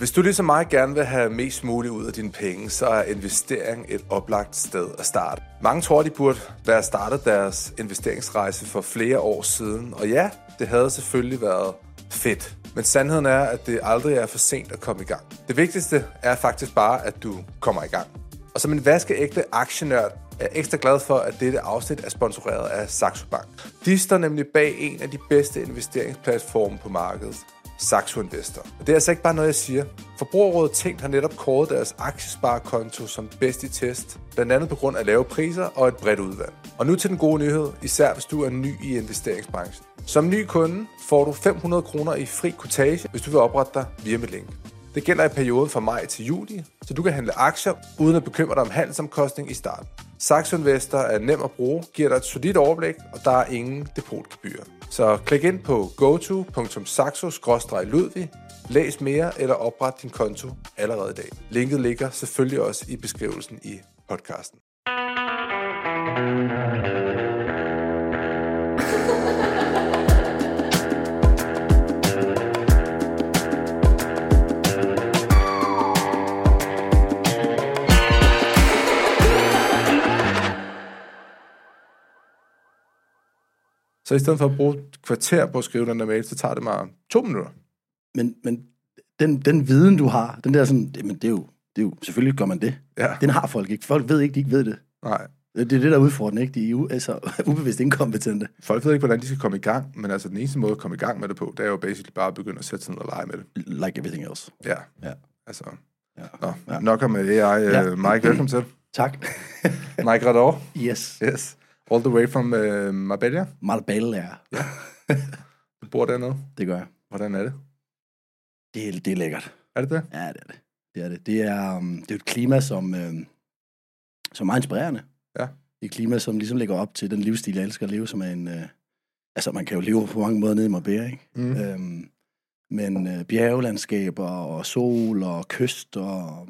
Hvis du ligesom mig gerne vil have mest muligt ud af dine penge, så er investering et oplagt sted at starte. Mange tror, de burde være startet deres investeringsrejse for flere år siden. Og ja, det havde selvfølgelig været fedt. Men sandheden er, at det aldrig er for sent at komme i gang. Det vigtigste er faktisk bare, at du kommer i gang. Og som en vaskeægte aktionørd er jeg ekstra glad for, at dette afsnit er sponsoreret af Saxo Bank. De står nemlig bag en af de bedste investeringsplatforme på markedet. Saxo Investor. Og det er altså ikke bare noget, jeg siger. Forbrugerrådet Tænkt har netop kåret deres aktiesparekonto som bedst i test, blandt andet på grund af lave priser og et bredt udvalg. Og nu til den gode nyhed, især hvis du er ny i investeringsbranchen. Som ny kunde får du 500 kroner i fri kortage, hvis du vil oprette dig via mit link. Det gælder i perioden fra maj til juli, så du kan handle aktier uden at bekymre dig om handelsomkostning i starten. Saxo Investor er nem at bruge, giver dig et solidt overblik, og der er ingen depotgebyr. Så klik ind på goto.saxo-ludvig, læs mere eller opret din konto allerede i dag. Linket ligger selvfølgelig også i beskrivelsen i podcasten. Så i stedet for at bruge et kvarter på at skrive den der mail, så tager det mig 2 minutter. Men den viden, du har, den der sådan, det er jo, selvfølgelig gør man det. Ja. Den har folk ikke. Folk ved ikke, de ikke ved det. Nej. Det er det, der er udfordrende, ikke? De er ubevidst inkompetente. Folk ved ikke, hvordan de skal komme i gang, men altså den eneste måde at komme i gang med det på, det er jo basically bare at begynde at sætte sig ned og lege med det. Like everything else. Ja. Ja. Altså, ja. Nå, nok om AI. Ja. Mike, velkommen til. Tak. Mike Rador. Yes. All the way from Marbella. Marbella. Ja. Du bor dernede? Det gør jeg. Hvordan er det? Det er lækkert. Er det det? Ja, det er det. Det er et klima, som er meget inspirerende. Ja. Det er et klima, som ligesom lægger op til den livsstil, jeg elsker at leve, som er en... altså, man kan jo leve på mange måder nede i Marbella, ikke? Men bjergelandskaber og sol og kyst og...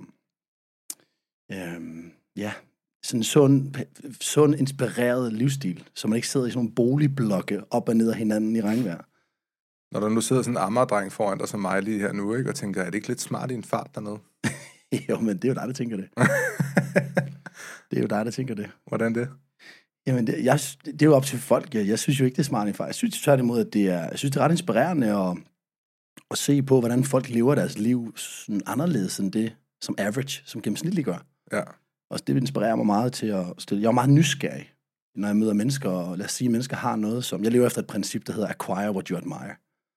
sådan en sund, inspireret livsstil, så man ikke sidder i sådan nogle boligblokke op og ned af hinanden i regnvejr. Når der nu sidder sådan en ammerdreng foran dig som mig lige her nu, ikke, og tænker, er det ikke lidt smart i en fart dernede? Jo, men det er jo dig, der tænker det. Det er jo dig, der tænker det. Hvordan det? Jamen, det er jo op til folk. Jeg synes jo ikke, det er smart i en fart. Jeg synes tværtimod, at det er ret inspirerende at se på, hvordan folk lever deres liv sådan anderledes end det, som average, som gennemsnitligt gør. Ja. Og det inspirerer mig meget til at stille. Jeg er meget nysgerrig, når jeg møder mennesker, og lad os sige, at mennesker har noget, som... Jeg lever efter et princip, der hedder acquire what you admire.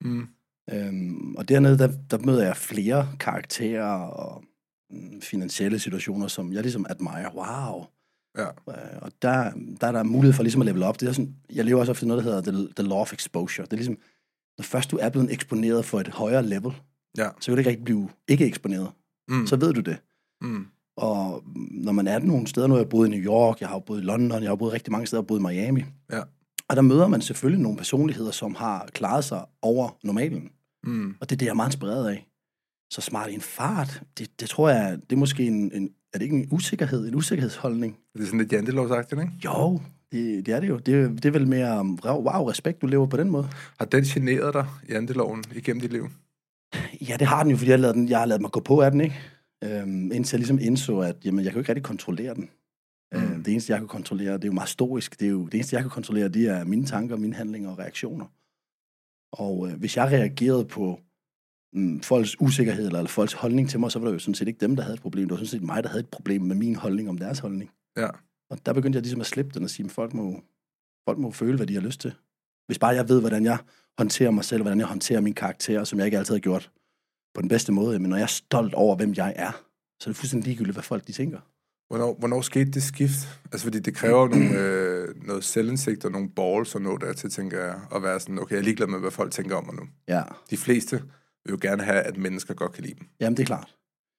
Og dernede, der møder jeg flere karakterer og finansielle situationer, som jeg ligesom admire. Wow! Ja. Og der er der mulighed for ligesom at level op. Det er sådan, jeg lever også efter noget, der hedder the law of exposure. Det er ligesom, når først du er blevet eksponeret for et højere level, så vil du ikke rigtig blive ikke eksponeret. Så ved du det. Og når man er nogle steder, nu har jeg boet i New York, jeg har boet i London, jeg har boet rigtig mange steder, jeg har boet i Miami. Ja. Og der møder man selvfølgelig nogle personligheder, som har klaret sig over normalen. Og det er det, jeg er meget inspireret af. Så smart i en fart, det tror jeg, det er måske er det ikke en usikkerhed, en usikkerhedsholdning? Det er sådan lidt jantelovsagtigt, ikke? Jo, det er det jo. Det er vel mere, wow, respekt, du lever på den måde. Har den generet dig, janteloven, igennem dit liv? Ja, det har den jo, fordi jeg har ladet mig gå på af den, ikke? Indtil jeg ligesom indså, at jamen, jeg kan jo ikke rigtig kontrollere den. Det eneste, jeg kan kontrollere, det er jo meget stoisk. Det eneste, jeg kan kontrollere, det er mine tanker, mine handlinger og reaktioner. Og hvis jeg reagerede på folks usikkerhed eller folks holdning til mig, så var det jo sådan set ikke dem, der havde et problem. Det var sådan set mig, der havde et problem med min holdning om deres holdning. Ja. Og der begyndte jeg ligesom at slippe den og sige, at folk må føle, hvad de har lyst til. Hvis bare jeg ved, hvordan jeg håndterer mig selv, hvordan jeg håndterer min karakter, som jeg ikke altid har gjort på den bedste måde, men når jeg er stolt over, hvem jeg er, så er det fuldstændig ligegyldigt, hvad folk de tænker. Hvornår skete det skift? Altså, fordi det kræver noget selvindsigt og nogle balls og noget der til, tænker jeg, at være sådan, okay, jeg er ligeglad med, hvad folk tænker om mig nu. Ja. De fleste vil jo gerne have, at mennesker godt kan lide dem. Jamen, det er klart.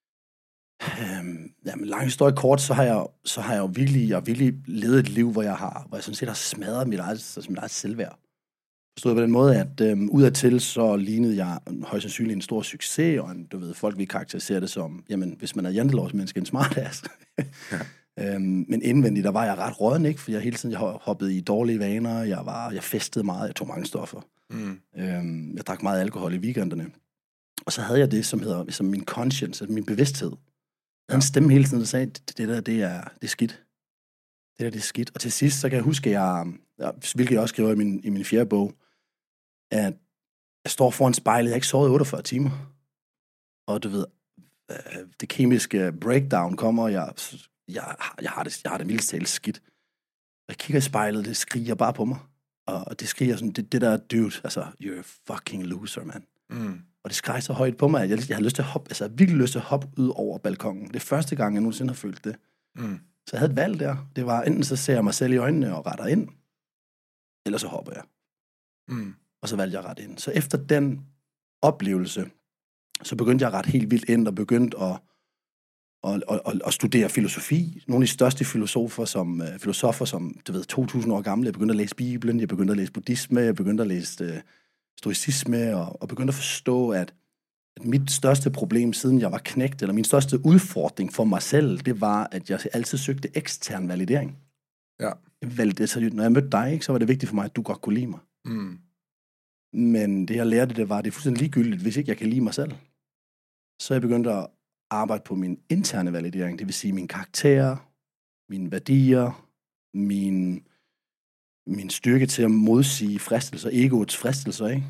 Jamen, lang historie kort, så har jeg jo virkelig levet et liv, hvor jeg sådan set har smadret mit eget selvværd. Forstået på den måde, at udadtil så lignede jeg højst sandsynligt en stor succes, og folk vil karakterisere det som, jamen, hvis man er jantelovsmenneske, en smartass. Ja. Men indvendigt, der var jeg ret råden, ikke? For jeg hele tiden hoppede i dårlige vaner, jeg festede meget, jeg tog mange stoffer. Jeg drak meget alkohol i weekenderne. Og så havde jeg det, som min conscience, altså min bevidsthed. Jeg havde en stemme hele tiden, der sagde, det er skidt. Det er skidt. Og til sidst, så kan jeg huske, hvilket jeg også skriver i min 4. bog, at jeg står foran spejlet, jeg har ikke sovet 48 timer. Og du ved, det kemiske breakdown kommer, og jeg har det mildest talt skidt. Jeg kigger i spejlet, det skriger bare på mig. Og det skriger sådan, det der dude, altså, you're a fucking loser, man. Og det skreg så højt på mig, at jeg havde lyst til at hoppe, altså jeg virkelig lyst til at hoppe ud over balkongen. Det er første gang, jeg nogensinde har følt det. Så jeg havde et valg der. Det var, enten så ser jeg mig selv i øjnene og retter ind, eller så hopper jeg. Og så valgte jeg at rette ind. Så efter den oplevelse, så begyndte jeg at rette helt vildt ind, og begyndte at studere filosofi. Nogle af de største filosofer, som du ved, 2000 år gamle. Jeg begyndte at læse Bibelen, jeg begyndte at læse buddhisme, jeg begyndte at læse stoicisme, og begyndte at forstå, at mit største problem, siden jeg var knægt, eller min største udfordring for mig selv, det var, at jeg altid søgte ekstern validering. Ja. Når jeg mødte dig, ikke, så var det vigtigt for mig, at du godt kunne lide mig. Men det, jeg lærte, det er fuldstændig ligegyldigt, hvis ikke jeg kan lide mig selv. Så jeg begyndte at arbejde på min interne validering, det vil sige min karakter, mine værdier, min styrke til at modsige fristelser, egoets fristelser, ikke?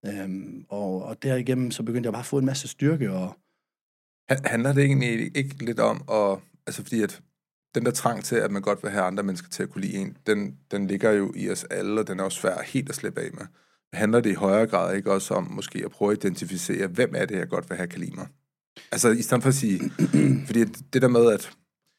Og derigennem, så begyndte jeg bare at få en masse styrke. Og handler det egentlig ikke lidt om, altså fordi at den der trang til, at man godt vil have andre mennesker til at kunne lide en, den ligger jo i os alle, og den er jo svær helt at slippe af med. Handler det i højere grad ikke også om måske at prøve at identificere, hvem er det, jeg godt vil have kan lide mig? Altså i stedet for at sige, fordi det der med, at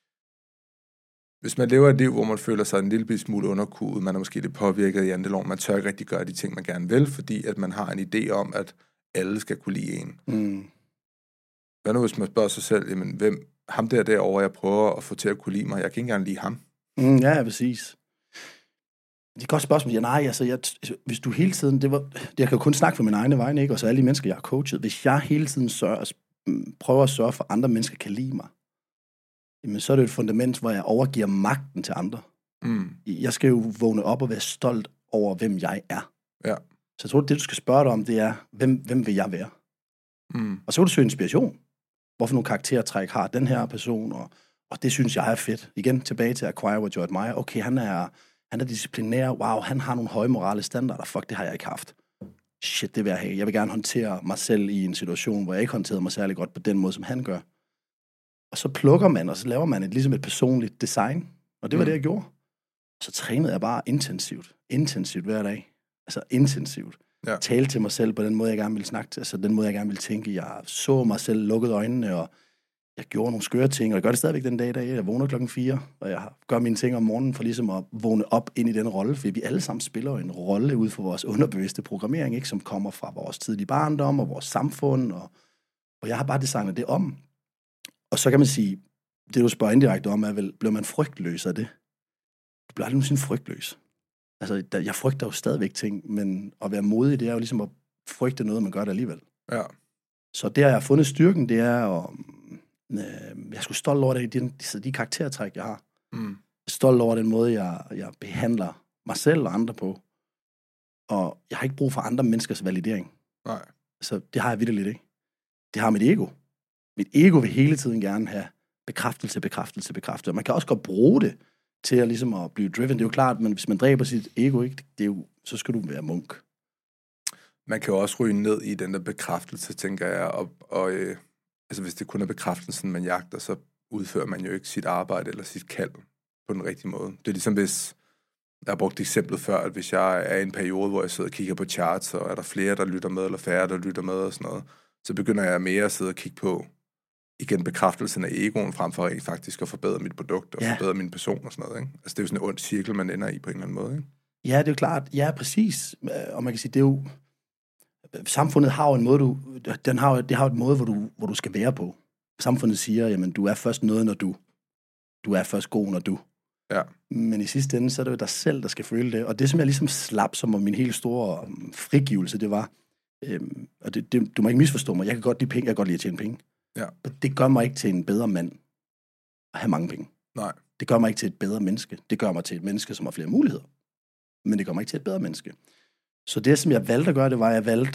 hvis man lever et liv, hvor man føler sig en lille smule underkudet, man er måske lidt påvirket i jantelov, man tør ikke rigtig gøre de ting, man gerne vil, fordi at man har en idé om, at alle skal kunne lide en. Hvad nu, hvis man spørger sig selv, jamen, hvem, ham derovre, jeg prøver at få til at kunne lide mig, jeg kan ikke engang lide ham. Ja, præcis. Det er et godt spørgsmål. Ja, nej, altså, hvis du hele tiden, jeg kan jo kun snakke for min egne vegne, ikke? Og så alle de mennesker, jeg har coachet. Hvis jeg hele tiden prøver at sørge for, at andre mennesker kan lide mig, jamen, så er det et fundament, hvor jeg overgiver magten til andre. Jeg skal jo vågne op og være stolt over, hvem jeg er. Ja. Så jeg tror, det du skal spørge dig om, det er, hvem vil jeg være? Og så kan du søge inspiration. Hvorfor nogle karaktertræk har den her person? Og det synes jeg er fedt. Igen, tilbage til acquire what you admire. Okay, han er disciplinær. Wow, han har nogle høje morale standarder. Fuck, det har jeg ikke haft. Shit, det vil jeg have. Jeg vil gerne håndtere mig selv i en situation, hvor jeg ikke håndterede mig særlig godt på den måde, som han gør. Og så plukker man, og så laver man ligesom et personligt design. Og det var det, jeg gjorde. Så trænede jeg bare intensivt hver dag. Altså intensivt. Ja. Tale til mig selv på den måde, jeg gerne ville snakke til. Altså den måde, jeg gerne ville tænke. Jeg så mig selv, lukkede øjnene, og jeg gjorde nogle skøre ting, og jeg gør det stadigvæk den dag i dag. Jeg vågner 4:00, og jeg gør mine ting om morgenen for ligesom at vågne op ind i den rolle, fordi vi alle sammen spiller en rolle ud for vores underbevidste programmering, ikke, som kommer fra vores tidlige barndom og vores samfund, og jeg har bare designet det om. Og så kan man sige, det du spørger indirekte om, er vel, bliver man frygtløs af det? Du bliver aldrig nogensinde frygtløs. Altså, jeg frygter jo stadigvæk ting, men at være modig, det er jo ligesom at frygte noget, man gør det alligevel. Ja. Så der, jeg har fundet styrken, det er at jeg er sgu stolt over de karaktertræk, jeg har. Jeg er stolt over den måde, jeg behandler mig selv og andre på. Og jeg har ikke brug for andre menneskers validering. Nej. Så det har jeg vitterligt ikke. Det har mit ego. Mit ego vil hele tiden gerne have bekræftelse. Og man kan også godt bruge det til at, ligesom at blive driven. Det er jo klart, men hvis man dræber sit ego, ikke, så skal du være munk. Man kan jo også ryge ned i den der bekræftelse, tænker jeg, og altså hvis det kun er bekræftelsen, man jagter, så udfører man jo ikke sit arbejde eller sit kald på den rigtige måde. Det er ligesom hvis, jeg har brugt eksemplet før, at hvis jeg er i en periode, hvor jeg sidder og kigger på charts, og er der flere, der lytter med, eller færre, der lytter med og sådan noget, så begynder jeg mere at sidde og kigge på igen bekræftelsen af egoen, frem for faktisk at forbedre mit produkt og forbedre min person og sådan noget. Ikke? Altså det er jo sådan en ond cirkel, man ender i på en eller anden måde. Ikke? Ja, det er jo klart. Ja, præcis. Og man kan sige, det er jo samfundet har jo en måde, det har et måde, hvor du skal være på. Samfundet siger, jamen, du er først noget, når du er først god, når du. Ja. Men i sidste ende, så er det jo dig selv, der skal føle det. Og det, som jeg ligesom slap, som min helt store frigivelse, det var, og du må ikke misforstå mig, jeg kan godt lide penge, jeg kan godt lide at tjene penge. Ja. Det gør mig ikke til en bedre mand at have mange penge. Nej. Det gør mig ikke til et bedre menneske. Det gør mig til et menneske, som har flere muligheder. Men det gør mig ikke til et bedre menneske. Så det, som jeg valgte at gøre, det var, at jeg valgte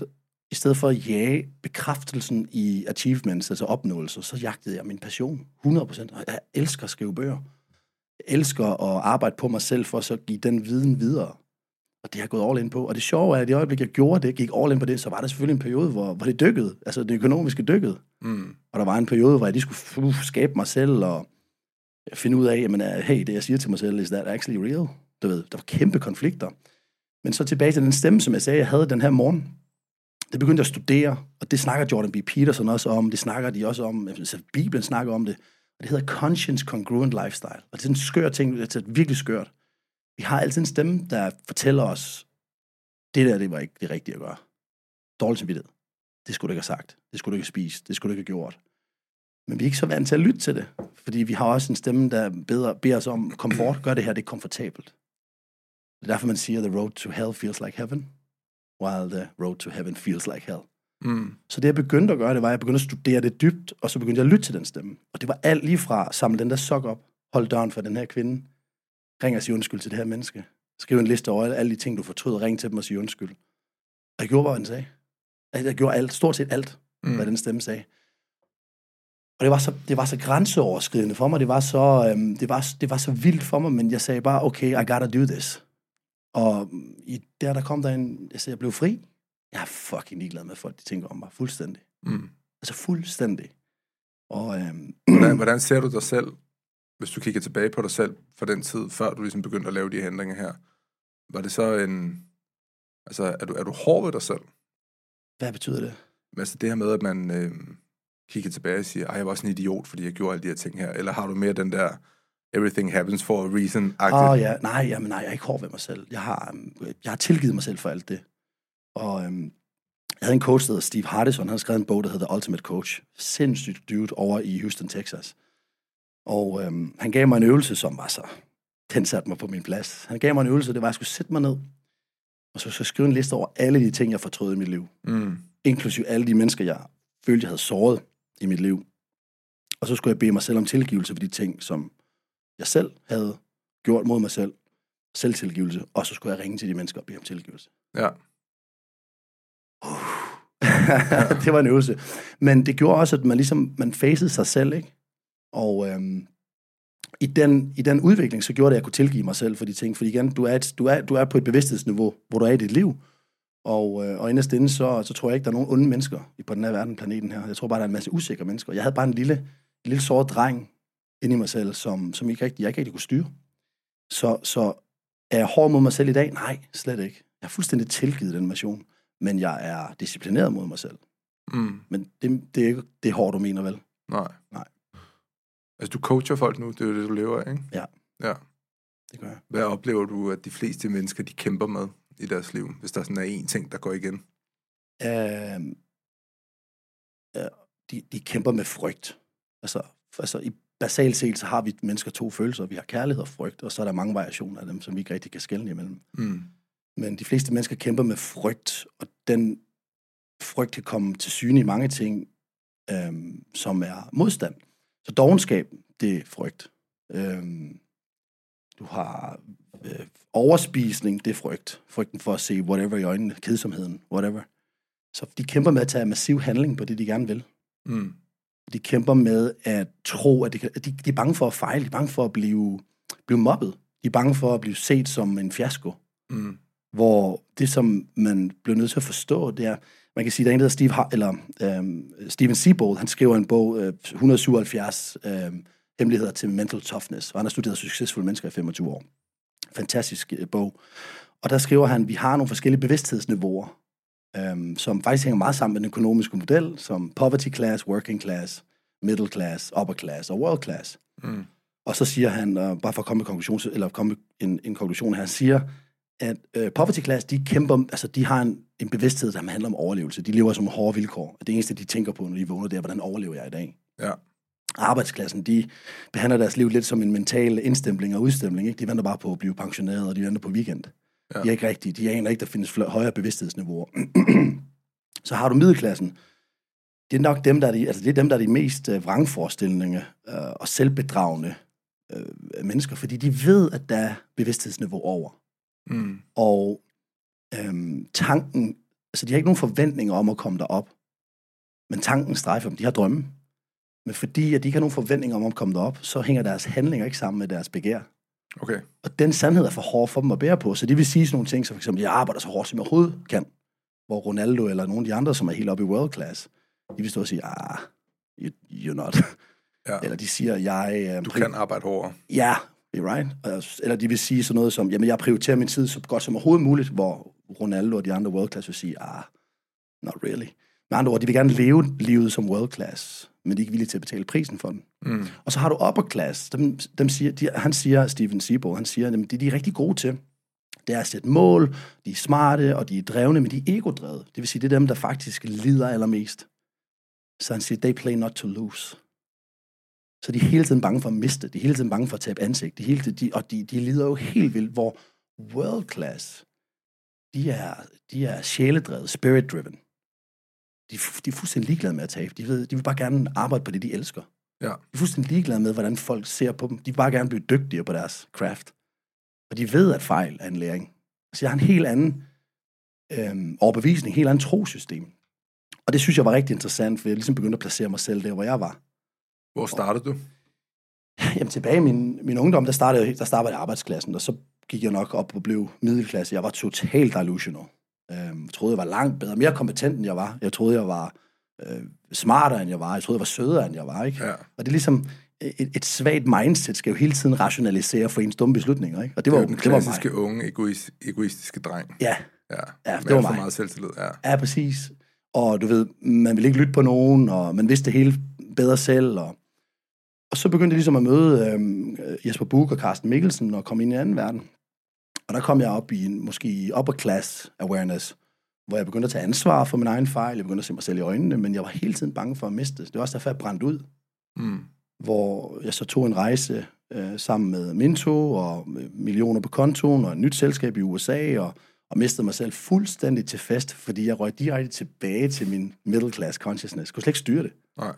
i stedet for at jage bekræftelsen i achievements, altså opnåelser, så jagtede jeg min passion 100%. Og jeg elsker at skrive bøger. Jeg elsker at arbejde på mig selv, for så at give den viden videre. Og det har jeg gået all in på. Og det sjove er, at i det øjeblik, jeg gjorde det, gik all in på det, så var der selvfølgelig en periode, hvor det dykkede. Altså det økonomiske dykkede. Og der var en periode, hvor jeg lige skulle skabe mig selv, og finde ud af, jamen, hey, det jeg siger til mig selv, is that actually real? Du ved, der var kæmpe konflikter. Men så tilbage til den stemme, som jeg sagde, jeg havde den her morgen. Det begyndte jeg at studere, og det snakker Jordan B. Peterson også om, det snakker de også om, altså Bibelen snakker om det, og det hedder conscience congruent lifestyle. Og det er sådan en skør ting, det er virkelig skørt. Vi har altid en stemme, der fortæller os, det var ikke det rigtige at gøre. Dårligt samvittighed. Det skulle du ikke have sagt. Det skulle du ikke have spist. Det skulle du ikke have gjort. Men vi er ikke så vant til at lytte til det, fordi vi har også en stemme, der beder os om komfort. Gør det her, det er komfortabelt. Det er derfor, man siger, the road to hell feels like heaven, while the road to heaven feels like hell. Så det, jeg begyndte at gøre, det var, at jeg begyndte at studere det dybt, og så begyndte jeg at lytte til den stemme. Og det var alt lige fra samle den der sok op, hold døren for den her kvinde, ring og sige undskyld til det her menneske, skriv en liste over alle de ting, du fortryder, ring til dem og sige undskyld. Og jeg gjorde, hvad den sagde. Jeg gjorde alt, stort set alt, hvad den stemme sagde. Og det var så grænseoverskridende for mig, det var så vildt for mig, men jeg sagde bare, okay, I gotta do this. Og der kom der jeg blev fri. Jeg er fucking ligeglad med folk, de tænker om mig, fuldstændig. Altså fuldstændig. Og, hvordan ser du dig selv, hvis du kigger tilbage på dig selv for den tid, før du ligesom begyndte at lave de handlinger her? Var det så altså, er du hård ved dig selv? Hvad betyder det? Altså det her med, at man kigger tilbage og siger, jeg var også en idiot, fordi jeg gjorde alle de her ting her. Eller har du mere den der everything happens for a reason? Ja. Nej, jeg er ikke hård ved mig selv. Jeg har tilgivet mig selv for alt det. Og jeg havde en coach, der hedder Steve Hardison. Han har skrevet en bog, der hedder The Ultimate Coach. Sindssygt dude over i Houston, Texas. Og han gav mig en øvelse, som var så... Den satte mig på min plads. Han gav mig en øvelse, det var, at jeg skulle sætte mig ned, og så skrive en liste over alle de ting, jeg fortrød i mit liv. Inklusiv alle de mennesker, jeg følte, jeg havde såret i mit liv. Og så skulle jeg bede mig selv om tilgivelse for de ting, som jeg selv havde gjort mod mig selv. Selvtilgivelse. Og så skulle jeg ringe til de mennesker og bede om tilgivelse. Ja. Det var en øvelse. Men det gjorde også, at man facede sig selv, ikke? Og i den udvikling, så gjorde det, at jeg kunne tilgive mig selv for de ting. Fordi igen, du er på et bevidsthedsniveau, hvor du er i dit liv. Og inderst inde, så tror jeg ikke, der er nogen onde mennesker på den her verden, planeten her. Jeg tror bare, der er en masse usikre mennesker. Jeg havde bare en lille sort dreng inde i mig selv, som jeg ikke rigtig kunne styre. Så er jeg hård mod mig selv i dag? Nej, slet ikke. Jeg har fuldstændig tilgivet den mission, men jeg er disciplineret mod mig selv. Men det er ikke det hårdt, du mener, vel? Nej. Altså, du coacher folk nu, det er jo det, du lever af, ikke? Ja. Det gør jeg. Hvad oplever du, at de fleste mennesker, de kæmper med i deres liv, hvis der sådan er én ting, der går igen? De kæmper med frygt. Altså i basalt set, så har vi mennesker to følelser. Vi har kærlighed og frygt, og så er der mange variationer af dem, som vi ikke rigtig kan skelne imellem. Men de fleste mennesker kæmper med frygt, og den frygt kan komme til syne i mange ting, som er modstand. Så dovenskab, det er frygt. Du har overspisning, det er frygt. Frygten for at se whatever i øjnene, kedsomheden, whatever. Så de kæmper med at tage massiv handling på det, de gerne vil. De kæmper med at tro, at de er bange for at fejle, de er bange for at blive mobbet. De er bange for at blive set som en fiasko. Hvor det, som man bliver nødt til at forstå, det er, man kan sige, der er en, der hedder Steven Seabold, han skriver en bog, 177 hemmeligheder til mental toughness, og han har studeret succesfulde mennesker i 25 år. Fantastisk bog. Og der skriver han, at vi har nogle forskellige bevidsthedsniveauer, som faktisk hænger meget sammen med den økonomiske model, som poverty class, working class, middle class, upper class og world class. Og så siger han, bare for at komme med en konklusion her, han siger, at poverty class, de kæmper, altså de har en bevidsthed, der handler om overlevelse. De lever som hårde vilkår. Det eneste, de tænker på, når de vågner, det er, hvordan overlever jeg i dag? Ja. Arbejdsklassen, de behandler deres liv lidt som en mental indstempling og udstemning. Ikke? De venter bare på at blive pensioneret, og de venter på weekend. Ja. De er ikke rigtige. De aner ikke, der findes højere bevidsthedsniveauer. Så har du middelklassen. Det er nok dem, der er de mest vrangforestillinger og selvbedragende mennesker, fordi de ved, at der er bevidsthedsniveau over. Og tanken Altså, de har ikke nogen forventninger om at komme derop. Men tanken strejfer dem. De har drømme. Men fordi at de ikke har nogen forventninger om at komme derop, så hænger deres handlinger ikke sammen med deres begær. Okay. Og den sandhed er for hård for dem at bære på. Så de vil sige sådan nogle ting, som for eksempel, jeg arbejder så hårdt, som jeg overhovedet kan. Hvor Ronaldo eller nogle af de andre, som er helt oppe i world class, de vil stå og sige, you're not. Ja. Eller de siger, du kan arbejde hårdere. Ja, you're right. Eller de vil sige sådan noget som, jamen jeg prioriterer min tid så godt som overhovedet muligt, hvor Ronaldo og de andre world class vil sige, not really. Med andre ord, de vil gerne leve livet som world class, men de er ikke villige til at betale prisen for den. Mm. Og så har du upper class. Dem siger, han siger, Steven Seaborg, han siger, at det de er rigtig gode til, det er at sætte mål, de er smarte, og de er drevne, men de er ego-drevet. Det vil sige, det er dem, der faktisk lider allermest. Så han siger, they play not to lose. Så de er hele tiden bange for at miste, de er hele tiden bange for at tabe ansigt, de lider jo helt vildt, hvor world class, de er sjæledrevet, spirit-driven. De er fuldstændig ligeglade med at tabe. De vil bare gerne arbejde på det, de elsker. Ja. De er fuldstændig ligeglade med, hvordan folk ser på dem. De vil bare gerne blive dygtigere på deres craft. Og de ved, at fejl er en læring. Så jeg har en helt anden overbevisning, en helt anden trosystem. Og det synes jeg var rigtig interessant, for jeg ligesom begyndte at placere mig selv der, hvor jeg var. Hvor startede du? Jamen tilbage i min ungdom, der startede jeg i arbejdsklassen, og så gik jeg nok op og blev middelklasse. Jeg var totalt delusional. Jeg troede, jeg var langt bedre, mere kompetent, end jeg var. Jeg troede, jeg var smartere, end jeg var. Jeg troede, jeg var sødere, end jeg var. Ikke? Ja. Og det er ligesom et svagt mindset skal jo hele tiden rationalisere for ens dumme beslutninger. Ikke? Og det var den klassiske unge, egoistiske dreng. Ja, det var mig. For meget selvtillid. Ja, præcis. Og du ved, man ville ikke lytte på nogen, og man vidste det hele bedre selv. Og så begyndte jeg ligesom at møde Jesper Buch og Carsten Mikkelsen og komme ind i en anden verden. Og der kom jeg op i måske upper class awareness, hvor jeg begyndte at tage ansvar for min egen fejl. Jeg begyndte at se mig selv i øjnene, men jeg var hele tiden bange for at miste det. Det var også derfor, jeg brændte ud. Mm. Hvor jeg så tog en rejse sammen med Minto og millioner på kontoen og et nyt selskab i USA og mistede mig selv fuldstændig til fest, fordi jeg røg direkte tilbage til min middle class consciousness. Jeg kunne slet ikke styre det. Nej.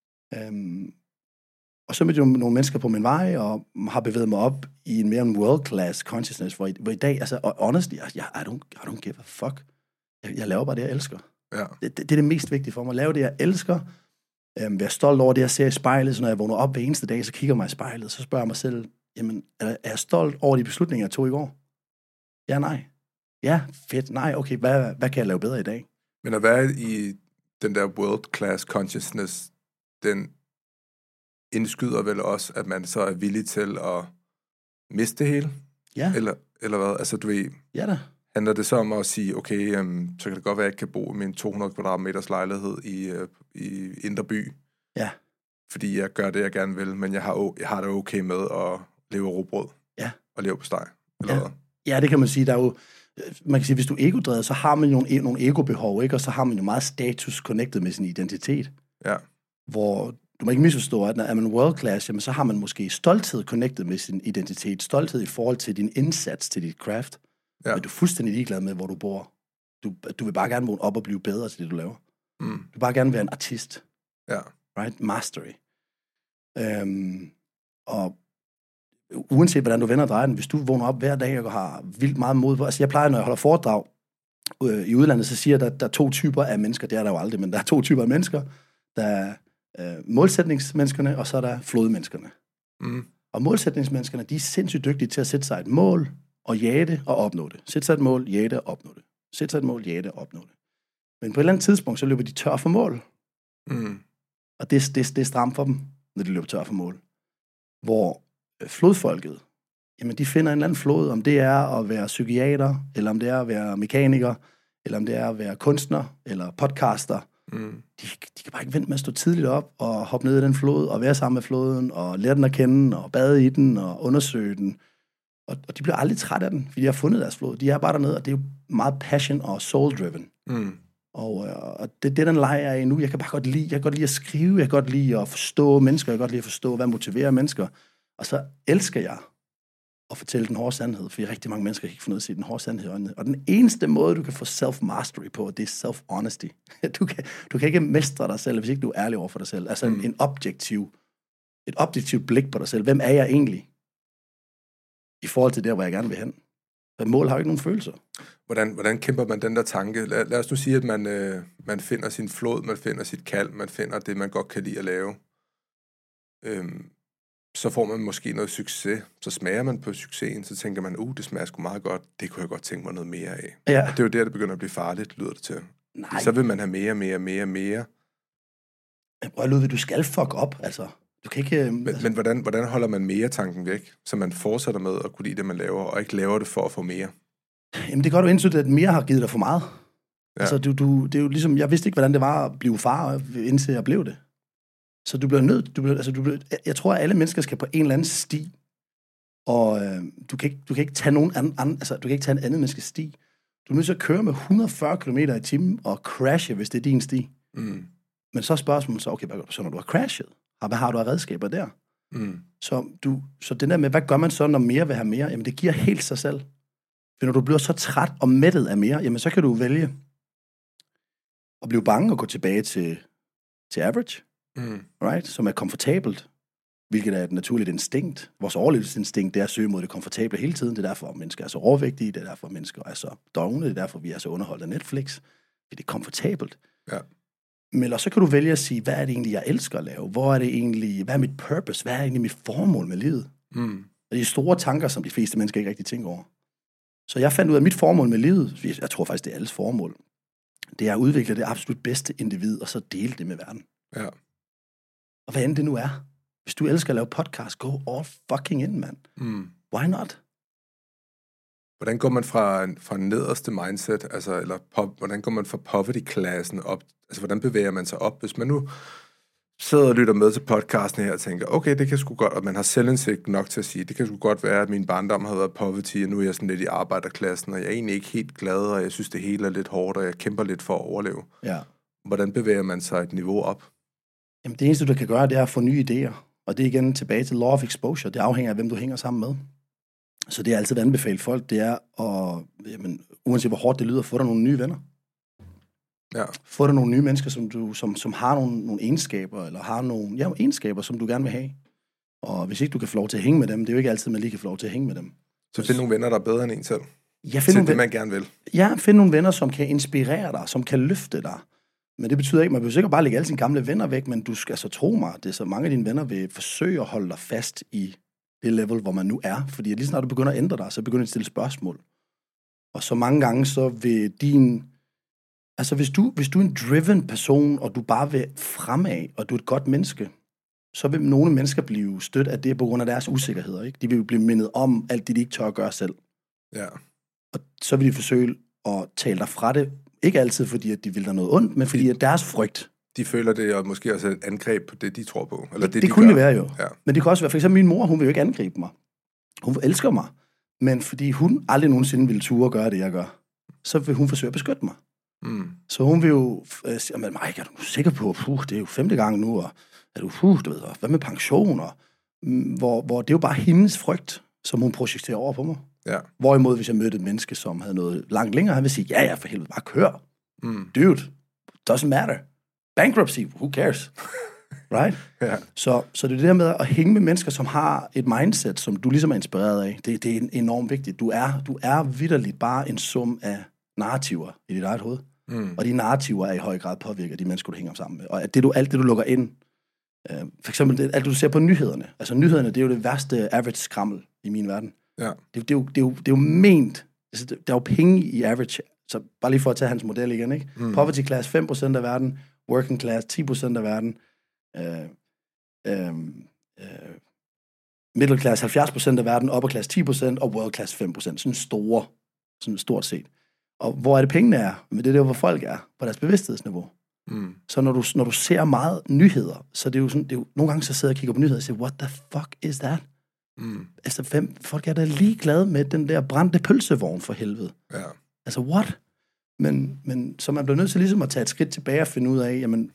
Og så mødte jeg nogle mennesker på min vej, og har bevæget mig op i en mere world-class consciousness, hvor i dag, altså, honestly, I don't give a fuck. Jeg laver bare det, jeg elsker. Ja. Det er det mest vigtige for mig. At lave det, jeg elsker. Være stolt over det, jeg ser i spejlet. Så når jeg vågner op hver eneste dag, så kigger jeg mig i spejlet, så spørger jeg mig selv, jamen, er jeg stolt over de beslutninger, jeg tog i går? Ja, nej. Ja, fedt. Nej, okay, hvad kan jeg lave bedre i dag? Men at være i den der world-class consciousness, den indskyder vel også, at man så er villig til at miste det hele? Ja. Eller hvad? Altså, du ved, ja da. Handler det så om at sige, okay, så kan det godt være, at jeg ikke kan bo i min 200 kvadratmeters lejlighed i Indre By. Ja. Fordi jeg gør det, jeg gerne vil, men jeg har det okay med at leve af rugbrød. Ja. Og leve på steg. Eller hvad? Ja, det kan man sige. Der er jo, man kan sige, hvis du er ego-drevet, så har man jo nogle ego-behov, ikke? Og så har man jo meget status connected med sin identitet. Ja. Hvor du må ikke misforstå, at når man world class, jamen, så har man måske stolthed connected med sin identitet. Stolthed i forhold til din indsats til dit craft. Ja. Men du er fuldstændig ligeglad med, hvor du bor. Du vil bare gerne vågne op og blive bedre til det, du laver. Mm. Du vil bare gerne være en artist. Ja. Right? Mastery. Og uanset hvordan du vender og drejer den, hvis du vågner op hver dag og har vildt meget mod på. Altså jeg plejer, når jeg holder foredrag i udlandet, så siger jeg, at der er 2 typer af mennesker. Det er der jo aldrig, men der er 2 typer af mennesker. Der er målsætningsmenneskerne, og så er der flodmenneskerne. Mm. Og målsætningsmenneskerne, de er sindssygt dygtige til at sætte sig et mål, og jage det og opnå det. Sætte sig et mål, jage det og opnå det. Sætte sig et mål, jage det og opnå det. Men på et eller andet tidspunkt, så løber de tør for mål. Mm. Og det er stramt for dem, når de løber tør for mål. Hvor flodfolket, jamen de finder en eller anden flod, om det er at være psykiater, eller om det er at være mekaniker, eller om det er at være kunstner, eller podcaster. Mm. De kan bare ikke vente med at stå tidligt op, og hoppe ned i den flod, og være sammen med floden, og lære den at kende, og bade i den, og undersøge den. Og de bliver aldrig træt af den, fordi de har fundet deres flod. De er bare dernede, og det er jo meget passion og soul-driven. Mm. Og det er den leg, jeg er i nu. Jeg kan godt lide at skrive, jeg kan godt lide at forstå mennesker, jeg kan godt lide at forstå, hvad motiverer mennesker. Og så elsker jeg at fortælle den hårde sandhed, fordi rigtig mange mennesker kan ikke få noget at se den hårde sandhed i øjnene. Og den eneste måde, du kan få self-mastery på, det er self-honesty. Du kan ikke mestre dig selv, hvis ikke du er ærlig over for dig selv. Altså et objektivt blik på dig selv. Hvem er jeg egentlig? I forhold til der, hvor jeg gerne vil hen. Mål har jo ikke nogen følelser. Hvordan kæmper man den der tanke? Lad os nu sige, at man finder sin flod, man finder sit kald, man finder det, man godt kan lide at lave. Så får man måske noget succes. Så smager man på succesen, så tænker man, det smager sgu meget godt. Det kunne jeg godt tænke mig noget mere af. Ja. Og det er jo der, det begynder at blive farligt, lyder det til. Nej. Så vil man have mere. Men prøv Ludvig, du skal fuck op, altså. Du kan ikke... Men hvordan holder man mere tanken væk, så man fortsætter med at kunne lide det, man laver, og ikke laver det for at få mere? Jamen, det gør du indsigt, at mere har givet dig for meget. Ja. Altså, det er jo ligesom... Jeg vidste ikke, hvordan det var at blive far, indtil jeg blev det. Så du bliver nødt... Jeg tror, at alle mennesker skal på en eller anden sti, og du kan ikke tage nogen anden... Altså, du kan ikke tage en anden menneskes sti. Du er nødt til at køre med 140 km i timen og crashe, hvis det er din sti. Mm. Men så er spørgsmålet så, okay, så når du har crashet, hvad har du af redskaber der? Mm. Så det der med, hvad gør man så, når mere vil have mere? Jamen, det giver helt sig selv. For når du bliver så træt og mættet af mere, jamen, så kan du vælge at blive bange og gå tilbage til average, right? Som er komfortabelt, hvilket er et naturligt instinkt. Vores overlevelsesinstinkt, det er at søge mod det komfortable hele tiden. Det er derfor, at mennesker er så overvægtige, det er derfor, at mennesker er så dogne, det er derfor, vi er så underholdt af Netflix. Det er komfortabelt. Ja. Men så kan du vælge at sige, hvad er det egentlig, jeg elsker at lave? Hvad er mit purpose? Hvad er egentlig mit formål med livet? Mm. Og det er store tanker, som de fleste mennesker ikke rigtig tænker over. Så jeg fandt ud af, at mit formål med livet, jeg tror faktisk, det er alles formål, det er at udvikle det absolut bedste individ, og så dele det med verden. Ja. Og hvad end det nu er. Hvis du elsker at lave podcast, go all fucking in, mand. Mm. Why not? Hvordan går man fra nederste mindset, altså, hvordan går man fra poverty-klassen op? Altså, hvordan bevæger man sig op? Hvis man nu sidder og lytter med til podcasten her og tænker, okay, det kan sgu godt, og man har selvindsigt nok til at sige, det kan sgu godt være, at min barndom har været poverty, og nu er jeg sådan lidt i arbejderklassen, og jeg er egentlig ikke helt glad, og jeg synes, det hele er lidt hårdt, og jeg kæmper lidt for at overleve. Ja. Hvordan bevæger man sig et niveau op? Jamen, det eneste, du kan gøre, det er at få nye idéer. Og det er igen tilbage til law of exposure. Det afhænger af, hvem du hænger sammen med. Så det er altid at anbefale folk, det er at, uanset hvor hårdt det lyder, få dig nogle nye venner. Ja. Få dig nogle nye mennesker, som har nogle egenskaber, eller har nogle egenskaber, som du gerne vil have. Og hvis ikke du kan få lov til at hænge med dem, det er jo ikke altid, man lige kan få lov til at hænge med dem. Så find nogle venner, der er bedre end en selv. Ja, find det, man gerne vil. Ja, find nogle venner, som kan inspirere dig, som kan løfte dig. Men det betyder ikke, man vil sikkert bare lægge alle sine gamle venner væk, men du skal så tro mig, det er så mange af dine venner vil forsøge at holde dig fast i det level, hvor man nu er. Fordi lige snart du begynder at ændre dig, så begynder du at stille spørgsmål. Og så mange gange, så vil altså hvis du er en driven person, og du bare vil fremad, og du er et godt menneske, så vil nogle mennesker blive stødt af det på grund af deres usikkerheder. Ikke? De vil blive mindet om alt det, de ikke tør at gøre selv. Ja. Og så vil de forsøge at tale dig fra det. Ikke altid, fordi at de vil der noget ondt, men fordi at deres frygt. De føler det, og måske også et angreb på det, de tror på. Eller det de kunne det være jo. Ja. Men det kan også være, for eksempel min mor, hun vil jo ikke angribe mig. Hun elsker mig. Men fordi hun aldrig nogensinde ville ture gøre det, jeg gør, så vil hun forsøge at beskytte mig. Mm. Så hun vil jo sige, men Mike, er du sikker på, det er jo 5. gang nu, og er du, du ved, hvad med pensioner? Hvor det er jo bare hendes frygt, som hun projekterer over på mig. Ja. Hvorimod, hvis jeg mødte et menneske, som havde noget langt længere, han vil sige, ja, for helvede, bare kør. Mm. Dude, doesn't matter. Bankruptcy, who cares? Right? Ja. Så det er det der med at hænge med mennesker, som har et mindset, som du ligesom er inspireret af. Det er enormt vigtigt. Du er vitterligt bare en sum af narrativer i dit eget hoved. Mm. Og de narrativer er i høj grad påvirket af de mennesker, du hænger sammen med. Og alt det, du lukker ind, for eksempel alt det, du ser på nyhederne. Altså nyhederne, det er jo det værste average skrammel i min verden. Ja. Det er jo ment. Altså, der er jo penge i average. Så bare lige for at tage hans model igen, ikke? Mm. Poverty class 5% af verden, working class 10% af verden, middle class 70% af verden, upper class 10% og world class 5%. Sådan stort set. Og hvor er det pengene er? Men det er der, hvor folk er, på deres bevidsthedsniveau. Mm. Så når du ser meget nyheder, så det er jo sådan, nogle gange så sidder jeg og kigger på nyheder og siger, what the fuck is that? Mm. Altså, folk er da ligeglade med den der brændte pølsevogn for helvede. Ja. Altså, what? Men så man bliver nødt til ligesom at tage et skridt tilbage og finde ud af, jamen,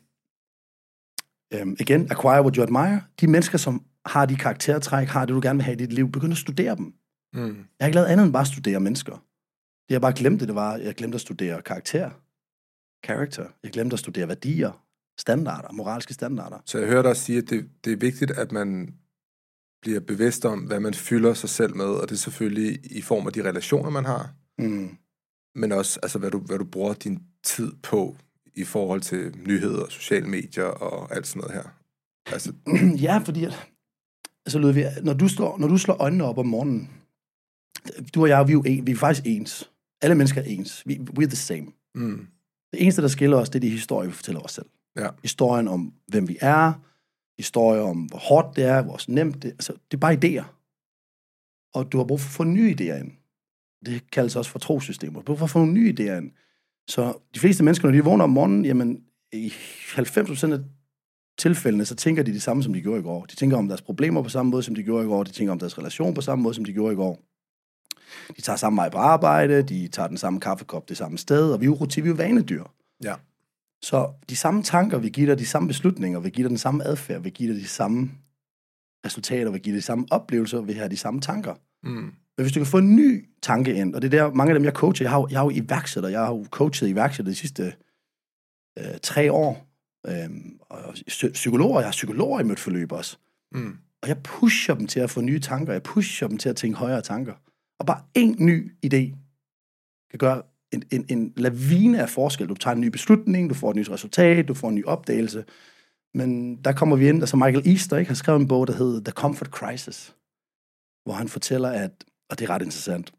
igen, acquire what you admire. De mennesker, som har de karaktertræk, har det, du gerne vil have i dit liv, begynd at studere dem. Mm. Jeg har ikke lavet andet end bare at studere mennesker. Det jeg bare glemte, jeg glemte at studere character. Jeg glemte at studere værdier, standarder, moralske standarder. Så jeg hører dig sige, at det er vigtigt, at man bliver bevidst om, hvad man fylder sig selv med, og det er selvfølgelig i form af de relationer, man har, men også altså, hvad du bruger din tid på i forhold til nyheder, sociale medier og alt sådan noget her. Altså. Ja, fordi altså, Ludvig, når du slår øjnene op om morgenen, du og jeg, vi er faktisk ens. Alle mennesker er ens. We're the same. Det eneste, der skiller os, det er de historier, vi fortæller os selv. Ja. Historien om, hvem vi er, historier om, hvor hårdt det er, hvor nemt det er. Altså, det er bare idéer. Og du har brug for at få nye idéer ind. Det kaldes også for trosystemer. Du har brug for at få nogle nye idéer ind. Så de fleste mennesker, når de vågner om morgenen, jamen, i 90% af tilfældene, så tænker de det samme, som de gjorde i går. De tænker om deres problemer på samme måde, som de gjorde i går. De tænker om deres relation på samme måde, som de gjorde i går. De tager samme vej på arbejde, de tager den samme kaffekop det samme sted, og vi er jo vanedyr. Ja. Så de samme tanker vil give dig de samme beslutninger, vil give dig den samme adfærd, vil give dig de samme resultater, vil give dig de samme oplevelser, vil have de samme tanker. Men hvis du kan få en ny tanke ind, og det er der, mange af dem, jeg coacher, jeg har jo iværksætter, jeg har jo coachet iværksætter de sidste 3 år, og psykologer, jeg har psykologer i mit forløb også. Og jeg pusher dem til at få nye tanker, jeg pusher dem til at tænke højere tanker. Og bare en ny idé kan gøre en lavine af forskel. Du tager en ny beslutning, du får et nyt resultat, du får en ny opdagelse. Men der kommer vi ind, altså Michael Easter ikke, har skrevet en bog, der hedder The Comfort Crisis, hvor han fortæller, at, og det er ret interessant,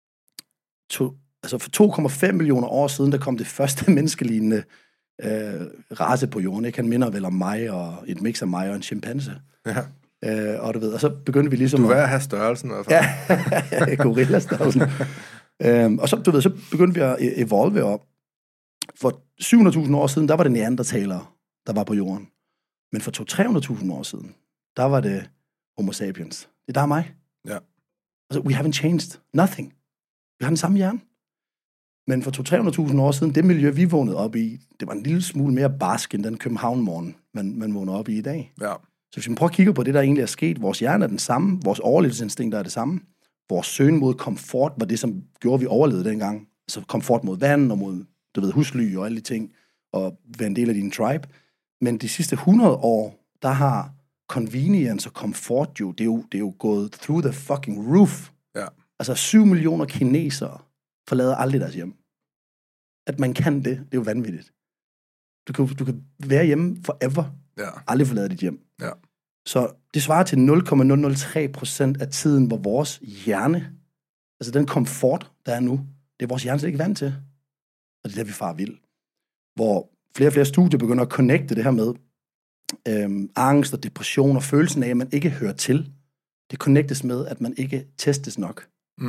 for 2,5 millioner år siden, der kom det første menneskelignende race på jorden. Ikke? Han minder vel om mig, og et mix af mig og en chimpanse. Ja. Og du ved, og så begyndte vi ligesom... Du vil have størrelsen i hvert fald. Ja, gorilla-størrelsen. Og så, du ved, så begyndte vi at evolve op. For 700.000 år siden, der var det neandertalere, der var på jorden. Men for 200-300.000 år siden, der var det Homo sapiens. Det er der mig. Ja. Altså, we haven't changed nothing. Vi har den samme hjerne. Men for 200-300.000 år siden, det miljø, vi vågnede op i, det var en lille smule mere barsk end den København-morgen, man vågner op i dag. Ja. Så hvis vi prøver at kigge på det, der egentlig er sket, vores hjerne er den samme, vores overlevelsesinstinkt er det samme, vores søgen mod komfort var det, som gjorde, vi overlevede dengang. Altså komfort mod vand og mod, du ved, husly og alle de ting, og være en del af din tribe. Men de sidste 100 år, der har convenience og komfort jo, det er jo gået through the fucking roof. Ja. Altså 7 millioner kinesere forlader aldrig deres hjem. At man kan det, det er jo vanvittigt. Du kan være hjemme forever, aldrig forlade dit hjem. Ja. Så det svarer til 0,003% af tiden, hvor vores hjerne, altså den komfort, der er nu, det er vores hjerne slet ikke vant til. Og det er der, vi farer vild. Hvor flere og flere studier begynder at connecte det her med angst og depression og følelsen af, at man ikke hører til. Det connectes med, at man ikke testes nok.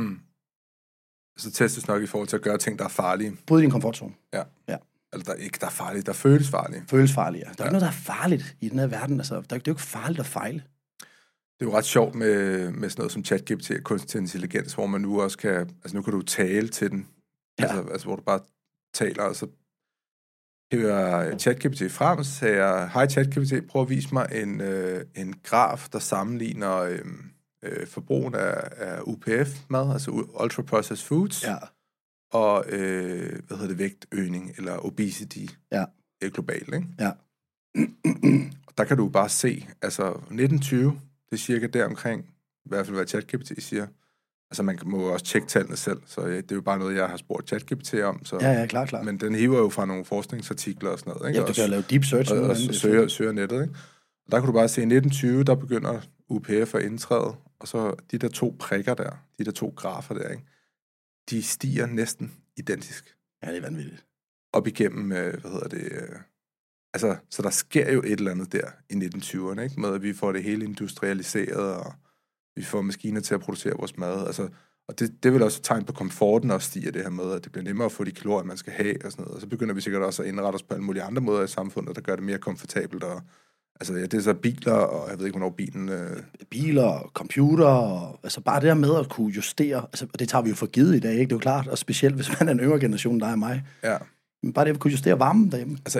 Så testes nok i forhold til at gøre ting, der er farlige. Bryde din komfortzone. Ja. Eller der er farligt, der føles farligt. Føles farligt, ja. Der er ikke noget, der er farligt i den her verden. Altså, det er jo ikke farligt at fejle. Det er jo ret sjovt med sådan noget som ChatGPT og kunstig intelligens, hvor man nu også kan, altså nu kan du tale til den. Ja. Altså hvor du bare taler, og så hiver ChatGPT frem, og så siger jeg, hej ChatGPT, prøv at vise mig en graf, der sammenligner forbrugen af UPF-mad, altså Ultra Processed Foods, og vægtøgning, eller obesity globalt, ikke? Ja. Og der kan du bare se, altså 1920, det er cirka deromkring, i hvert fald hvad ChatGPT siger. Altså man må også tjekke tallene selv, så det er jo bare noget, jeg har spurgt ChatGPT om. Så, ja, klar. Men den hiver jo fra nogle forskningsartikler og sådan noget, ikke? Ja, du kan lave deep search. Og søger nettet, ikke? Og der kan du bare se, i 1920, der begynder UPF at indtræde, og så de der 2 prikker der, de der 2 grafer der, ikke? De stiger næsten identisk. Ja, det er vanvittigt. Op igennem, altså, så der sker jo et eller andet der i 1920'erne, ikke? Med at vi får det hele industrialiseret, og vi får maskiner til at producere vores mad. Altså, og det er vel også et tegn på komforten også stiger det her med, at det bliver nemmere at få de kalorier, man skal have, og sådan noget. Og så begynder vi sikkert også at indrette os på alle mulige andre måder i samfundet, der gør det mere komfortabelt. Og, altså, det er så biler, og jeg ved ikke, hvornår bilen... Biler og computer, og altså bare det her med at kunne justere, altså, og det tager vi jo for givet i dag, ikke? Det er jo klart, og specielt hvis man er en yngre generation, der er mig. Ja. Men bare det at kunne justere varmen derhjemme. Altså,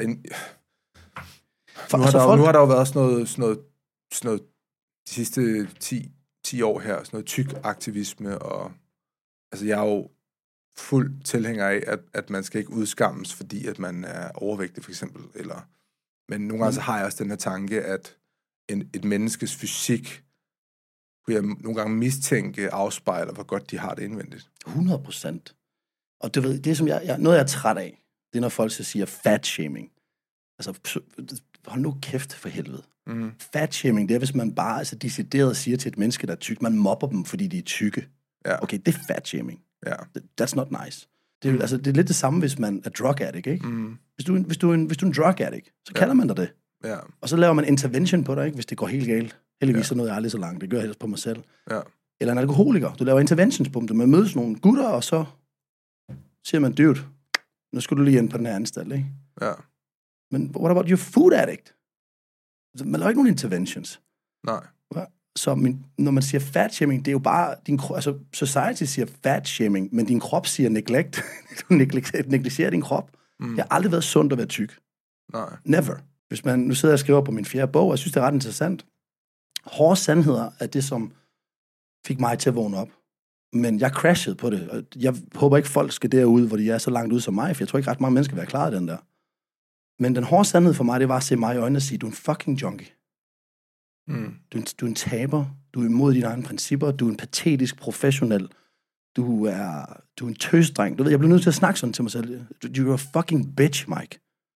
nu har der jo været sådan noget de sidste 10 år her, sådan noget tyk aktivisme, og altså jeg er jo fuld tilhænger af, at man skal ikke udskammes, fordi at man er overvægtig, for eksempel, eller... Men nogle gange så har jeg også den her tanke, at et menneskes fysik kunne jeg nogle gange mistænke afspejler, hvor godt de har det indvendigt. 100%. Og du ved, det som noget jeg er træt af, det er, når folk så siger fat-shaming. Altså, hold nu kæft for helvede. Mm. Fat-shaming, det er, hvis man bare decideret siger til et menneske, der er tyk, man mobber dem, fordi de er tykke. Ja. Okay, det er fat-shaming. Ja. That's not nice. Det er, det er lidt det samme, hvis man er drug addict, ikke? Mm. Hvis du er en drug addict, så kalder man dig det. Ja. Og så laver man intervention på dig, ikke? Hvis det går helt galt. Heldigvis så nåede jeg aldrig så langt. Det gør jeg helst på mig selv. Ja. Eller en alkoholiker. Du laver interventions på dem. Man mødes nogle gutter, og så siger man, dude, nu skal du lige ind på den her anstalt, ikke? Ja. Men what about your food addict? Man laver ikke nogen interventions. Nej. Så når man siger fat-shaming, det er jo bare, society siger fat-shaming, men din krop siger neglect. Du negligerer din krop. Det har aldrig været sundt at være tyk. Nej. Never. Hvis man, nu sidder jeg og skriver på min 4. bog, og jeg synes, det er ret interessant. Hårde sandheder er det, som fik mig til at vågne op. Men jeg crashede på det. Og jeg håber ikke, folk skal derude, hvor de er så langt ude som mig, for jeg tror ikke ret mange mennesker vil være klar i den der. Men den hårde sandhed for mig, det var at se mig i øjnene og sige, du er en fucking junkie. Mm. Du er en taber. Du er imod dine egne principper. Du er en patetisk professionel. Du er en tøsdreng. Du ved, jeg blev nødt til at snakke sådan til mig selv. You're a fucking bitch, Mike.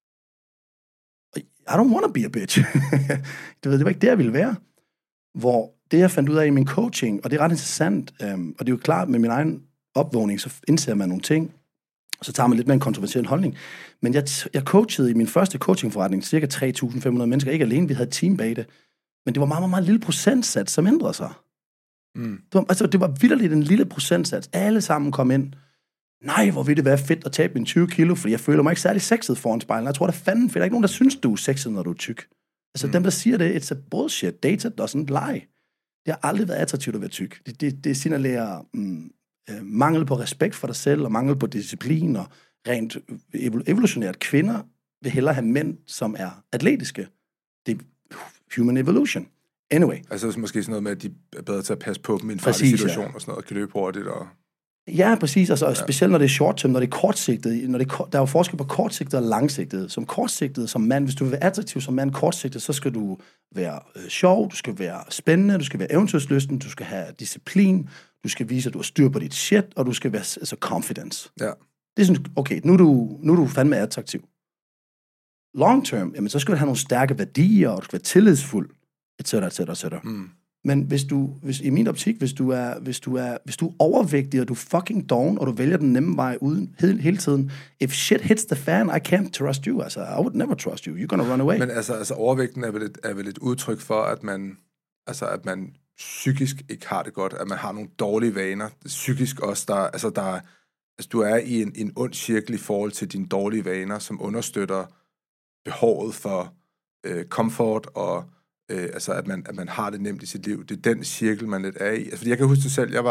I don't want to be a bitch. Du ved, det var ikke det, jeg ville være. Hvor det, jeg fandt ud af i min coaching, og det er ret interessant, og det er jo klart, med min egen opvågning, så indser man nogle ting, og så tager man lidt mere en kontroversiel holdning. Men jeg coachede i min første coachingforretning cirka 3.500 mennesker, ikke alene, vi havde et team bag det, men det var meget, meget, meget lille procentsats, som ændrede sig. Mm. Det var vitterligt en lille procentsats. Alle sammen kom ind. Nej, hvor vil det være fedt at tabe mine 20 kilo, fordi jeg føler mig ikke særlig sexet foran spejlen. Jeg tror, der fanden fedt. Der er ikke nogen, der synes, du er sexet, når du er tyk. Altså dem, der siger det, it's a bullshit. Data doesn't lie. Det har aldrig været attraktivt at være tyk. Det signalerer mangel på respekt for dig selv, og mangel på disciplin, og rent evolutionært. Kvinder vil hellere have mænd, som er atletiske. Det er human evolution. Anyway. Altså måske sådan noget med, at de er bedre til at passe på dem i en farlig situation, og sådan noget, kan løbe hurtigt og... Ja, præcis. Altså, specielt når det er short-term, når det er kortsigtet. Der er jo forskel på kortsigtet og langsigtet. Som kortsigtet, som mand, hvis du vil være attraktiv som mand kortsigtet, så skal du være sjov, du skal være spændende, du skal være eventyrslysten, du skal have disciplin, du skal vise, at du har styr på dit shit, og du skal være confidence. Ja. Det er sådan, okay, nu er du fandme attraktiv. Long-term, jamen så skal du have nogle stærke værdier, og du skal være tillidsfuld, etc. Mm. Men hvis i min optik, hvis du er overvægtig, og du er fucking doven, og du vælger den nemme vej uden hele tiden, if shit hits the fan, I can't trust you. Altså, I would never trust you. You're gonna run away. Men altså overvægten er vel et udtryk for, at man psykisk ikke har det godt, at man har nogle dårlige vaner. Psykisk også, du er i en ond cirkel i forhold til dine dårlige vaner, som understøtter behovet for komfort og at man har det nemt i sit liv. Det er den cirkel, man lidt er i. Altså, fordi jeg kan huske det selv, jeg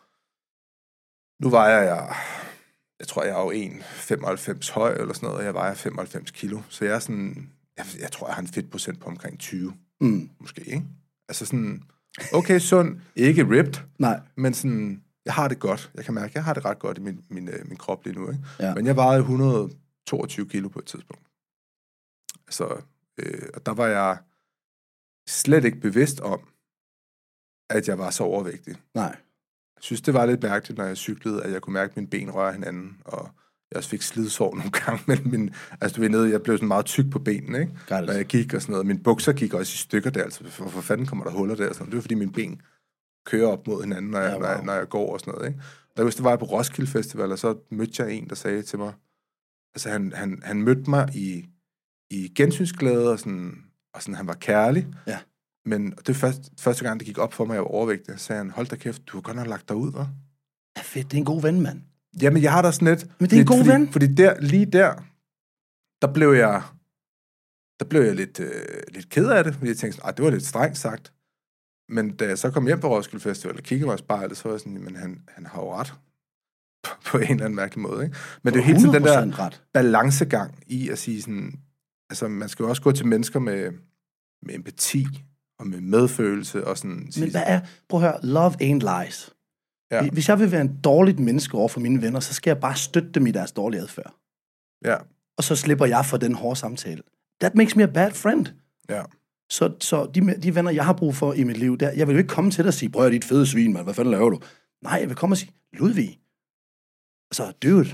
tror, jeg er jo 1,95 høj, eller sådan noget, og jeg vejer 95 kilo. Så jeg er sådan, jeg tror, jeg har en fedtprocent på omkring 20. Måske, ikke? Altså sådan, okay, sund, ikke ripped, nej, men sådan, jeg har det godt. Jeg kan mærke, jeg har det ret godt i min krop lige nu, ikke? Ja. Men jeg vejede 122 kilo på et tidspunkt. Altså, og der var jeg slet ikke bevidst om, at jeg var så overvægtig. Nej. Jeg synes, det var lidt mærkeligt, når jeg cyklede, at jeg kunne mærke, at mine ben røre hinanden, og jeg også fik slidsår nogle gange, men du ved nede, jeg blev sådan meget tyk på benene, ikke? Når jeg gik og sådan noget. Mine bukser gik også i stykker der, altså for fanden kommer der huller der, sådan. Det var fordi mine ben kører op mod hinanden, når jeg går og sådan noget, ikke? Der var jeg på Roskilde Festival, og så mødte jeg en, der sagde til mig, altså han mødte mig i gensynsglæde, og sådan han var kærlig. Ja. Men det første gang, det gik op for mig, jeg var overvægtig, så sagde han, hold da kæft, du har godt nok lagt dig ud, hva'? Ja, fedt, det er en god ven, mand. Jamen, jeg har da sådan lidt... Men det er en god ven. Fordi der blev jeg lidt ked af det, fordi jeg tænkte, det var lidt strengt sagt. Men da jeg så kom hjem på Roskilde Festival og kiggede mig i spejlet, så var jeg sådan, men han har jo ret. På en eller anden mærkelig måde, ikke? Men det er jo helt sådan den der balancegang i at sige sådan... Altså, man skal jo også gå til mennesker med empati og med medfølelse og sådan... Men prøv at høre, love ain't lies. Ja. Hvis jeg vil være en dårligt menneske over for mine venner, så skal jeg bare støtte dem i deres dårlige adfærd. Ja. Og så slipper jeg for den hårde samtale. That makes me a bad friend. Ja. Så de venner, jeg har brug for i mit liv, jeg vil jo ikke komme til dig og sige, prøv at dit fede svin, mand, hvad fanden laver du? Nej, jeg vil komme og sige, Ludvig, altså, dude,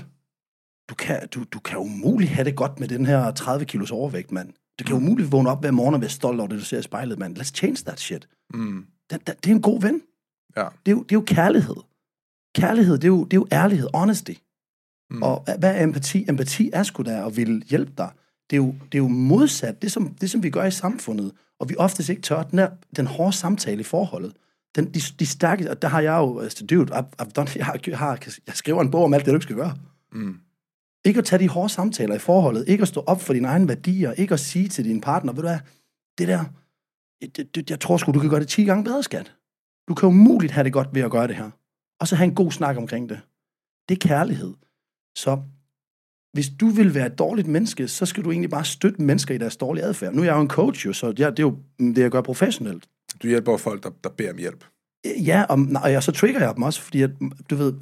du kan umuligt have det godt med den her 30 kilos overvægt, mand. Du kan umuligt vågne op hver morgen og være stolt over det, du ser i spejlet, mand. Let's change that shit. Det er en god ven. Ja. Det er jo kærlighed. Kærlighed, det er jo ærlighed, honesty. Og hvad er empati? Empati er sgu da at ville hjælpe dig. Det er jo modsat, det som vi gør i samfundet, og vi oftest ikke tør, den hårde samtale i forholdet. De stærke, og der har jeg jo, dude, jeg skriver en bog om alt det, du ikke skal gøre. Ikke at tage de hårde samtaler i forholdet, ikke at stå op for dine egne værdier, ikke at sige til din partner, ved du hvad, det der, jeg tror sgu, du kan gøre det 10 gange bedre, skat. Du kan umuligt have det godt ved at gøre det her. Og så have en god snak omkring det. Det er kærlighed. Så hvis du vil være et dårligt menneske, så skal du egentlig bare støtte mennesker i deres dårlige adfærd. Nu er jeg jo en coach, så det er jo det, jeg gør professionelt. Du hjælper folk, der beder om hjælp. Ja, og så trigger jeg dem også, fordi at, du ved,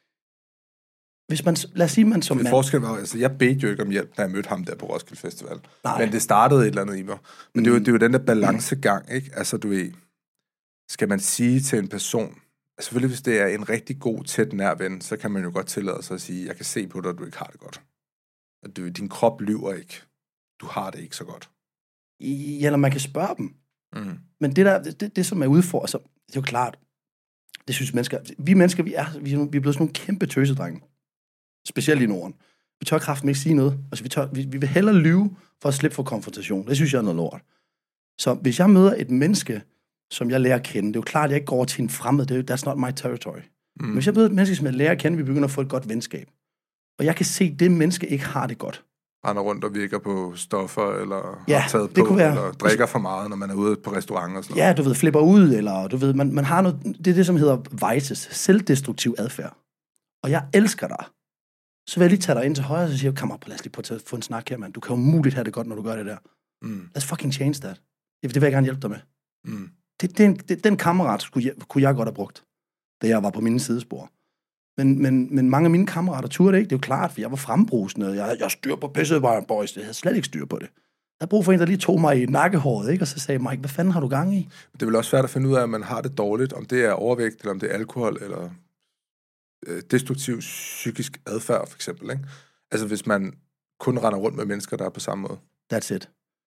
hvis man, lad os sige, man som mand... Altså, jeg bedte jo ikke om hjælp, da jeg mødte ham der på Roskilde Festival. Nej. Men det startede et eller andet i mig. Men det er jo den der balancegang, ikke? Altså, du ved, skal man sige til en person, selvfølgelig hvis det er en rigtig god, tæt nær ven, så kan man jo godt tillade sig at sige, jeg kan se på dig, at du ikke har det godt. At din krop lyver ikke. Du har det ikke så godt. Ja, eller man kan spørge dem. Men det som er udfordret, altså, det er jo klart, det synes mennesker, vi mennesker, vi er blevet sådan nogle kæmpe tøsedrenge. Specielt i Norden. Vi tør kraften ikke sige noget. Altså, vi vil hellere lyve for at slippe for konfrontation. Det synes jeg er noget lort. Så hvis jeg møder et menneske, som jeg lærer at kende, det er jo klart, at jeg ikke går over til en fremmed, that's not my territory. Men hvis jeg møder et menneske, som jeg lærer at kende, vi begynder at få et godt venskab. Og jeg kan se, at det menneske ikke har det godt. Render rundt og virker på stoffer, eller har taget på, eller drikker for meget, når man er ude på restauranter og sådan noget. Ja, du ved, flipper ud, eller du ved, man har noget, det er det, som hedder vices, selvdestruktiv adfærd. Og jeg elsker dig. Så vil jeg lige tage dig ind til højre, og så siger jeg, kom op, lad os lige prøve at få en snak her, mand. Du kan jo muligt have det godt, når du gør det der. Let's fucking change that. Det vil jeg gerne hjælpe dig med. Den kammerat kunne jeg godt have brugt, da jeg var på mine sidespor. Men mange af mine kammerater turde det ikke. Det er jo klart, for jeg var frembrusende. Jeg styr på pisset, boys. Jeg havde slet ikke styr på det. Jeg brug for en, der lige tog mig i nakkehåret, ikke? Og så sagde Mike, hvad fanden har du gang i? Det er vel også svært at finde ud af, om man har det dårligt, om det er overvægt, eller om det er alkohol, eller destruktiv psykisk adfærd, for eksempel, ikke? Altså, hvis man kun render rundt med mennesker, der er på samme måde. That's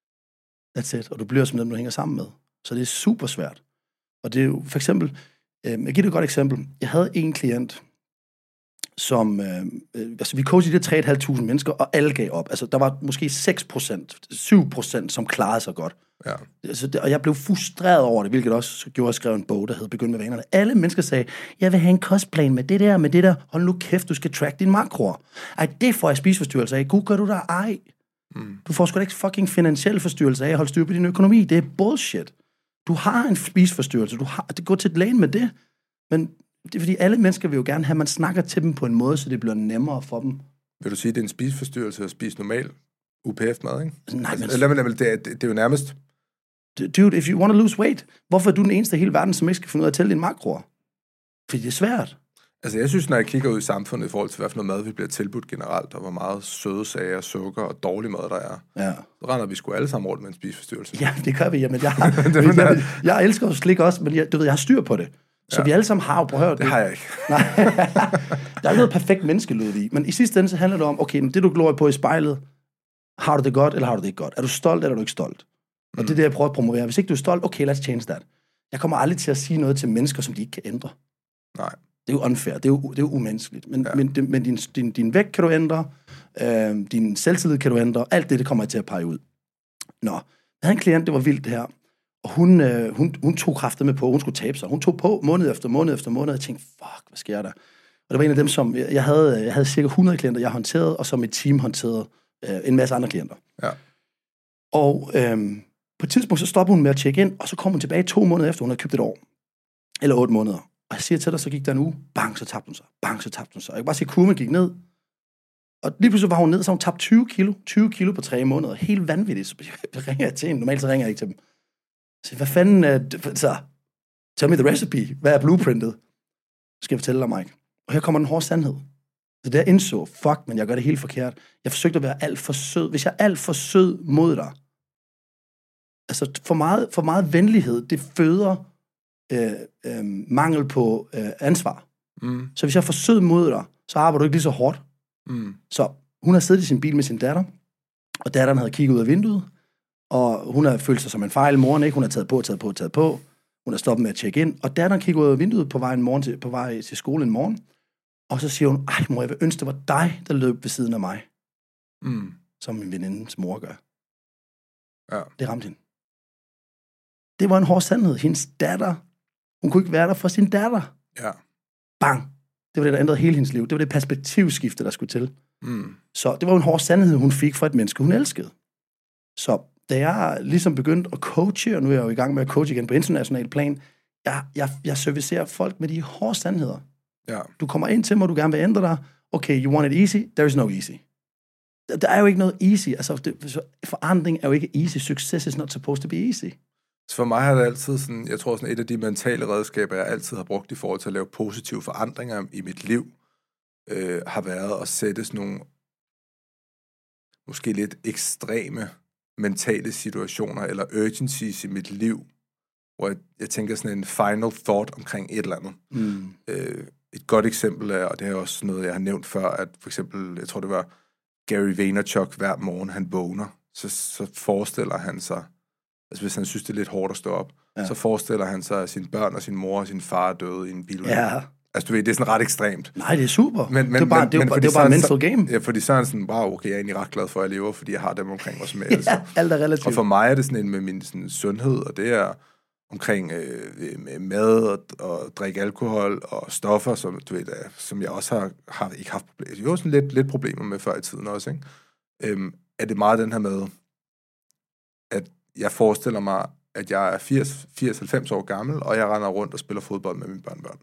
it. Og du bliver som dem, du hænger sammen med. Så det er super svært. Og det er jo, for eksempel, jeg giver dig et godt eksempel. Jeg havde en klient, som, altså vi coachede de 3.500 mennesker, og alle gav op. Altså, der var måske 6%, 7%, som klarede sig godt. Ja. Altså, og jeg blev frustreret over det, hvilket også gjorde, at jeg skrev en bog, der hed Begynd med vanerne. Alle mennesker sagde, jeg vil have en kostplan med det der. Hold nu kæft, du skal track din makroer. Ej, det får jeg spiseforstyrrelse af. Gud, gør du der? Ej. Du får sgu da ikke fucking finansiel forstyrrelse af at holde styr på din økonomi. Det er bullshit. Du har en spiseforstyrrelse. Det går til lægen med det. Men det er fordi, alle mennesker vil jo gerne have, at man snakker til dem på en måde, så det bliver nemmere for dem. Vil du sige, at det er en spiseforstyrrelse at spise normal UPF-mad, ikke? Nej, men... Det er jo nærmest... Dude, if you want to lose weight, hvorfor er du den eneste i hele verden, som ikke skal finde ud af at tælle dine makroer? Fordi det er svært. Altså, jeg synes, når jeg kigger ud i samfundet i forhold til, hvad for noget mad vi bliver tilbudt generelt, og hvor meget søde sager, sukker og dårlig mad der er, så render vi sgu alle sammen rundt med en spiseforstyrrelse. Ja, det gør vi. Jamen, jeg elsker jo slik også, men jeg har styr på det. Så vi alle sammen har jo på hørt. Det har jeg ikke. Nej. Der er noget perfekt menneskelyd i. Men i sidste ende så handler det om, okay, det du glor på i spejlet, har du det godt, eller har du det ikke godt? Er du stolt, eller er du ikke stolt? Og det er det, jeg prøver at promovere. Hvis ikke du er stolt, okay, let's change that. Jeg kommer aldrig til at sige noget til mennesker, som de ikke kan ændre. Nej. Det er jo unfair, det er jo umenneskeligt. Men din vægt kan du ændre, din selvtillid kan du ændre, alt det kommer jeg til at pege ud. Nå, jeg havde en klient, det var vildt det her, og hun tog kræfter med på, hun skulle tabe sig. Hun tog på måned efter måned, og jeg tænkte, fuck, hvad sker der? Og det var en af dem, som, jeg havde cirka 100 klienter, jeg håndterede, og som et team håndterede en masse andre klienter. Ja. Og på et tidspunkt, så stopper hun med at tjekke ind, og så kom hun tilbage 2 måneder efter, hun havde købt et år. Eller 8 måneder. Og jeg siger til dig, så gik der en uge, bang, så tabte hun sig. Bang, så tabte hun sig. Jeg kan bare se, at kurven gik ned. Og lige pludselig var hun ned, så hun tabte 20 kilo på 3 måneder. Helt vanvittigt. Så jeg ringer til hende. Normalt så ringer jeg ikke til dem. Så hvad fanden så tell me the recipe. Hvad er blueprintet? Skal jeg fortælle dig, Mike. Og her kommer den hårde sandhed. Så det jeg indså, fuck, men jeg gør det helt forkert. Jeg forsøgte at være alt for sød. Hvis jeg er alt for sød mod dig, Altså, for meget venlighed, det føder mangel på ansvar. Så hvis jeg er for sød mod dig, så arbejder du ikke lige så hårdt. Så hun har siddet i sin bil med sin datter, og datteren havde kigget ud af vinduet, og hun har følt sig som en fejl. Moren ikke, hun har taget på. Hun har stoppet med at tjekke ind, og datteren kigger ud af vinduet på vej til skole en morgen, og så siger hun, ej mor, jeg vil ønske, det var dig, der løb ved siden af mig. Som min venindes mor gør. Ja. Det ramte hende. Det var en hård sandhed. Hendes datter, hun kunne ikke være der for sin datter. Ja. Bang! Det var det, der ændrede hele hendes liv. Det var det perspektivskifte, der skulle til. Så det var en hård sandhed, hun fik fra et menneske, hun elskede. Så da jeg ligesom begyndte at coache, og nu er jeg jo i gang med at coache igen på international plan, jeg servicerer folk med de hårde sandheder. Ja. Du kommer ind til mig, og du gerne vil ændre dig. Okay, you want it easy? There is no easy. Der er jo ikke noget easy. Altså, forandring er jo ikke easy. Success is not supposed to be easy. Så for mig har det altid sådan, jeg tror sådan et af de mentale redskaber, jeg altid har brugt i forhold til at lave positive forandringer i mit liv, har været at sætte sådan nogle måske lidt ekstreme mentale situationer eller urgencies i mit liv, hvor jeg tænker sådan en final thought omkring et eller andet. Et godt eksempel er, og det er også noget, jeg har nævnt før, at for eksempel, jeg tror det var Gary Vaynerchuk, hver morgen han vågner, så forestiller han sig, altså hvis han synes, det er lidt hårdt at stå op, så forestiller han sig, at sine børn og sin mor og sin far er døde i en bil. Ja. Altså du ved, det er sådan ret ekstremt. Nej, det er super. Det er bare mental game. Ja, fordi så er han sådan, wow, okay, jeg er egentlig ret glad for, at jeg lever, fordi jeg har dem omkring mig, som jeg elsker. Alt er relativt. Og for mig er det sådan en med min sådan, sundhed, og det er omkring mad og drikke alkohol og stoffer, som du ved, som jeg også har ikke haft problemer. Jo, sådan lidt problemer med før i tiden også, ikke? Er det meget den her med, at jeg forestiller mig, at jeg er 80-90 år gammel, og jeg render rundt og spiller fodbold med mine børnebørn.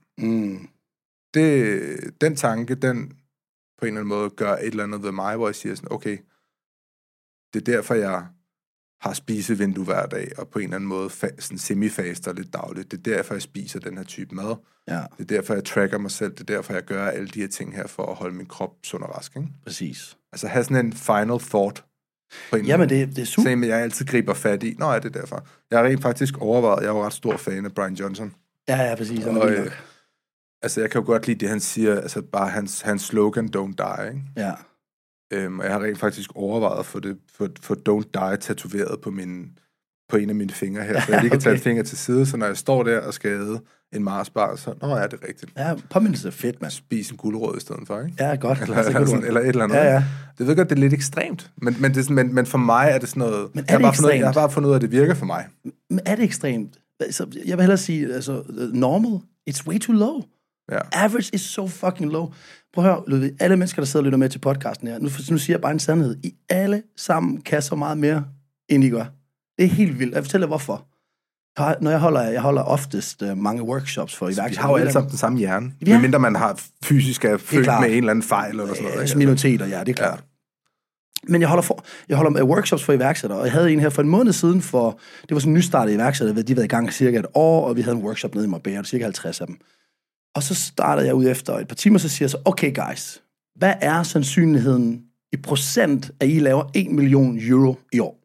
Den tanke, den på en eller anden måde gør et eller andet ved mig, hvor jeg siger sådan, okay, det er derfor, jeg har spisevindue hver dag, og på en eller anden måde sådan semifaster lidt dagligt. Det er derfor, jeg spiser den her type mad. Ja. Det er derfor, jeg tracker mig selv. Det er derfor, jeg gør alle de her ting her, for at holde min krop sund og rask. Ikke? Præcis. Altså have sådan en final thought. Jamen, det er super. Som jeg altid griber fat i. Nå, er det derfor. Jeg har rent faktisk overvejet, jeg er jo ret stor fan af Brian Johnson. Ja, præcis. Og, altså, jeg kan jo godt lide det, han siger, altså bare hans slogan, don't die, ikke? Ja. Og jeg har rent faktisk overvejet at få don't die tatoveret på en af mine fingre her, så jeg lige kan tage en finger til side, så når jeg står der og skal æde en Mars-bar, så er det rigtigt. Ja, påmindelse er fedt, mand. Spis en gulerod i stedet for, ikke? Ja, godt. Eller et eller andet. Ja. Det ved godt, det er lidt ekstremt, men for mig er det sådan noget... Men jeg har bare fundet ud af, at det virker for mig. Men er det ekstremt? Altså, jeg vil hellere sige, altså, normal, it's way too low. Ja. Average is so fucking low. Prøv at høre, Ludvig, alle mennesker, der sidder og lytter med til podcasten her, nu siger jeg bare en sandhed. I alle sammen kan så meget mere, end I gør. Det er helt vildt. Jeg fortæller hvorfor. Når jeg holder oftest mange workshops for iværksættere. Vi har jo alle sammen den samme hjerne. Ja. Medmindre man har fysisk er født med en eller anden fejl eller sådan noget. Altså minoriteter, ja, det er klart. Ja. Men jeg holder workshops for iværksættere, og jeg havde en her for en måned siden, det var sådan en nystartet iværksætter, de havde været i gang cirka et år, og vi havde en workshop nede i Marbella, cirka 50 af dem. Og så startede jeg ud efter et par timer, så siger jeg så, okay guys, hvad er sandsynligheden i procent, at I laver 1 million euro i år?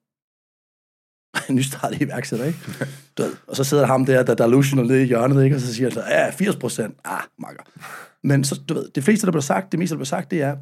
Nystartet iværksætter, ikke? Og så sidder der ham der delusional nede i hjørnet, ikke? Og så siger han så, ja, 80%. Makker. Men så, du ved, det meste, der bliver sagt, det er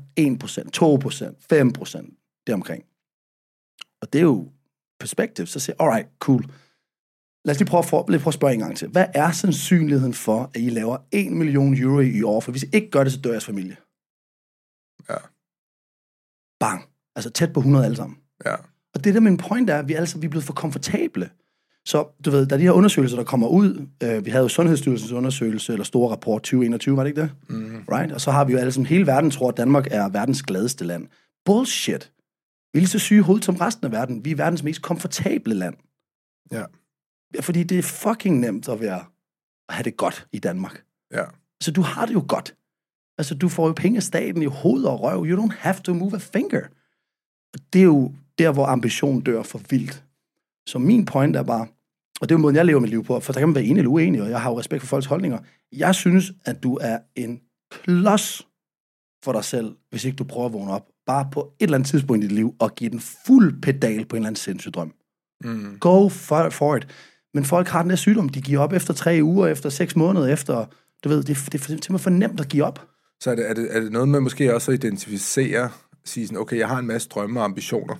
1%, 2%, 5%, det omkring. Og det er jo perspektiv, så siger jeg, alright, cool. Lad os lige prøve at spørge en gang til. Hvad er sandsynligheden for, at I laver 1 million euro i år? For hvis I ikke gør det, så dør jeres familie. Ja. Bang. Altså tæt på 100 alle sammen. Ja. Og det der min point er, at vi er blevet for komfortable. Så du ved, der er de her undersøgelser, der kommer ud. Vi havde jo Sundhedsstyrelsens undersøgelse, eller store rapport 2021, var det ikke det? Right? Og så har vi jo alle som hele verden tror, at Danmark er verdens gladeste land. Bullshit. Vi er lige så syge i hovedet som resten af verden. Vi er verdens mest komfortable land. Ja. Fordi det er fucking nemt at have det godt i Danmark. Ja. Så du har det jo godt. Altså, du får jo penge af staten i hoved og røv. You don't have to move a finger. Og det er jo der, hvor ambitionen dør for vildt. Så min point er bare, og det er jo måden, jeg lever mit liv på, for der kan man være enig eller uenig, og jeg har jo respekt for folks holdninger. Jeg synes, at du er en klods for dig selv, hvis ikke du prøver at vågne op, bare på et eller andet tidspunkt i dit liv, og give den fuld pedal på en eller anden sindssyg drøm. Go for it. Men folk har den der sygdom, de giver op efter 3 uger, efter 6 måneder, efter, du ved, det er simpelthen for nemt at give op. Så er det noget med måske også at identificere, sige sådan, okay, jeg har en masse drømme og ambitioner.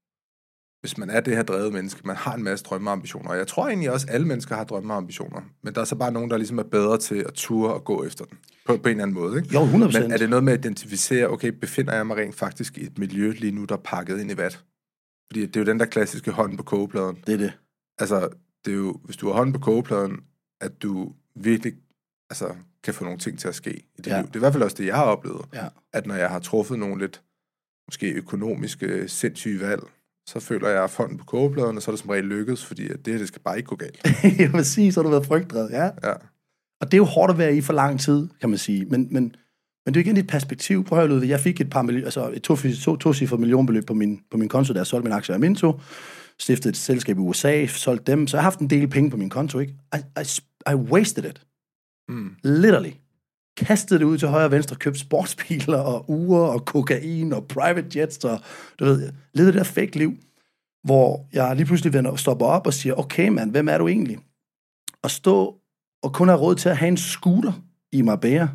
Hvis man er det her drevet menneske, man har en masse drømme og ambitioner. Og jeg tror egentlig også, at alle mennesker har drømme og ambitioner. Men der er så bare nogen, der ligesom er bedre til at ture og gå efter den. På en eller anden måde, ikke? Jo, 100%. Men er det noget med at identificere, okay, befinder jeg mig rent faktisk i et miljø lige nu, der er pakket ind i vat? Fordi det er jo den der klassiske hånd på kogepladen. Det er det. Altså, det er jo, hvis du har hånden på kogepladen, at du virkelig kan få nogle ting til at ske i dit liv. Det er i hvert fald også det, jeg har oplevet. Ja. At når jeg har truffet nogle lidt, måske økonomiske, sindssyge valg, så føler jeg hånden på kogepladen, og så er det som regel lykkedes, fordi det skal bare ikke gå galt. Ja, præcis, så har du været frygtdrevet, ja. Og det er jo hårdt at være i for lang tid, kan man sige. Men det er igen et perspektiv. Prøv at høre, Ludvig, jeg fik et tocifret millionbeløb på min konto, da jeg solgte min aktie af Minto, stiftede et selskab i USA, solgte dem, så jeg har haft en del penge på min konto, ikke? I wasted it. Literally. Kastede det ud til højre og venstre, købte sportsbiler og ure og kokain og private jets og, du ved, levede det der fake liv, hvor jeg lige pludselig stopper op og siger, okay mand, hvem er du egentlig? At stå og kun have råd til at have en scooter i Marbella,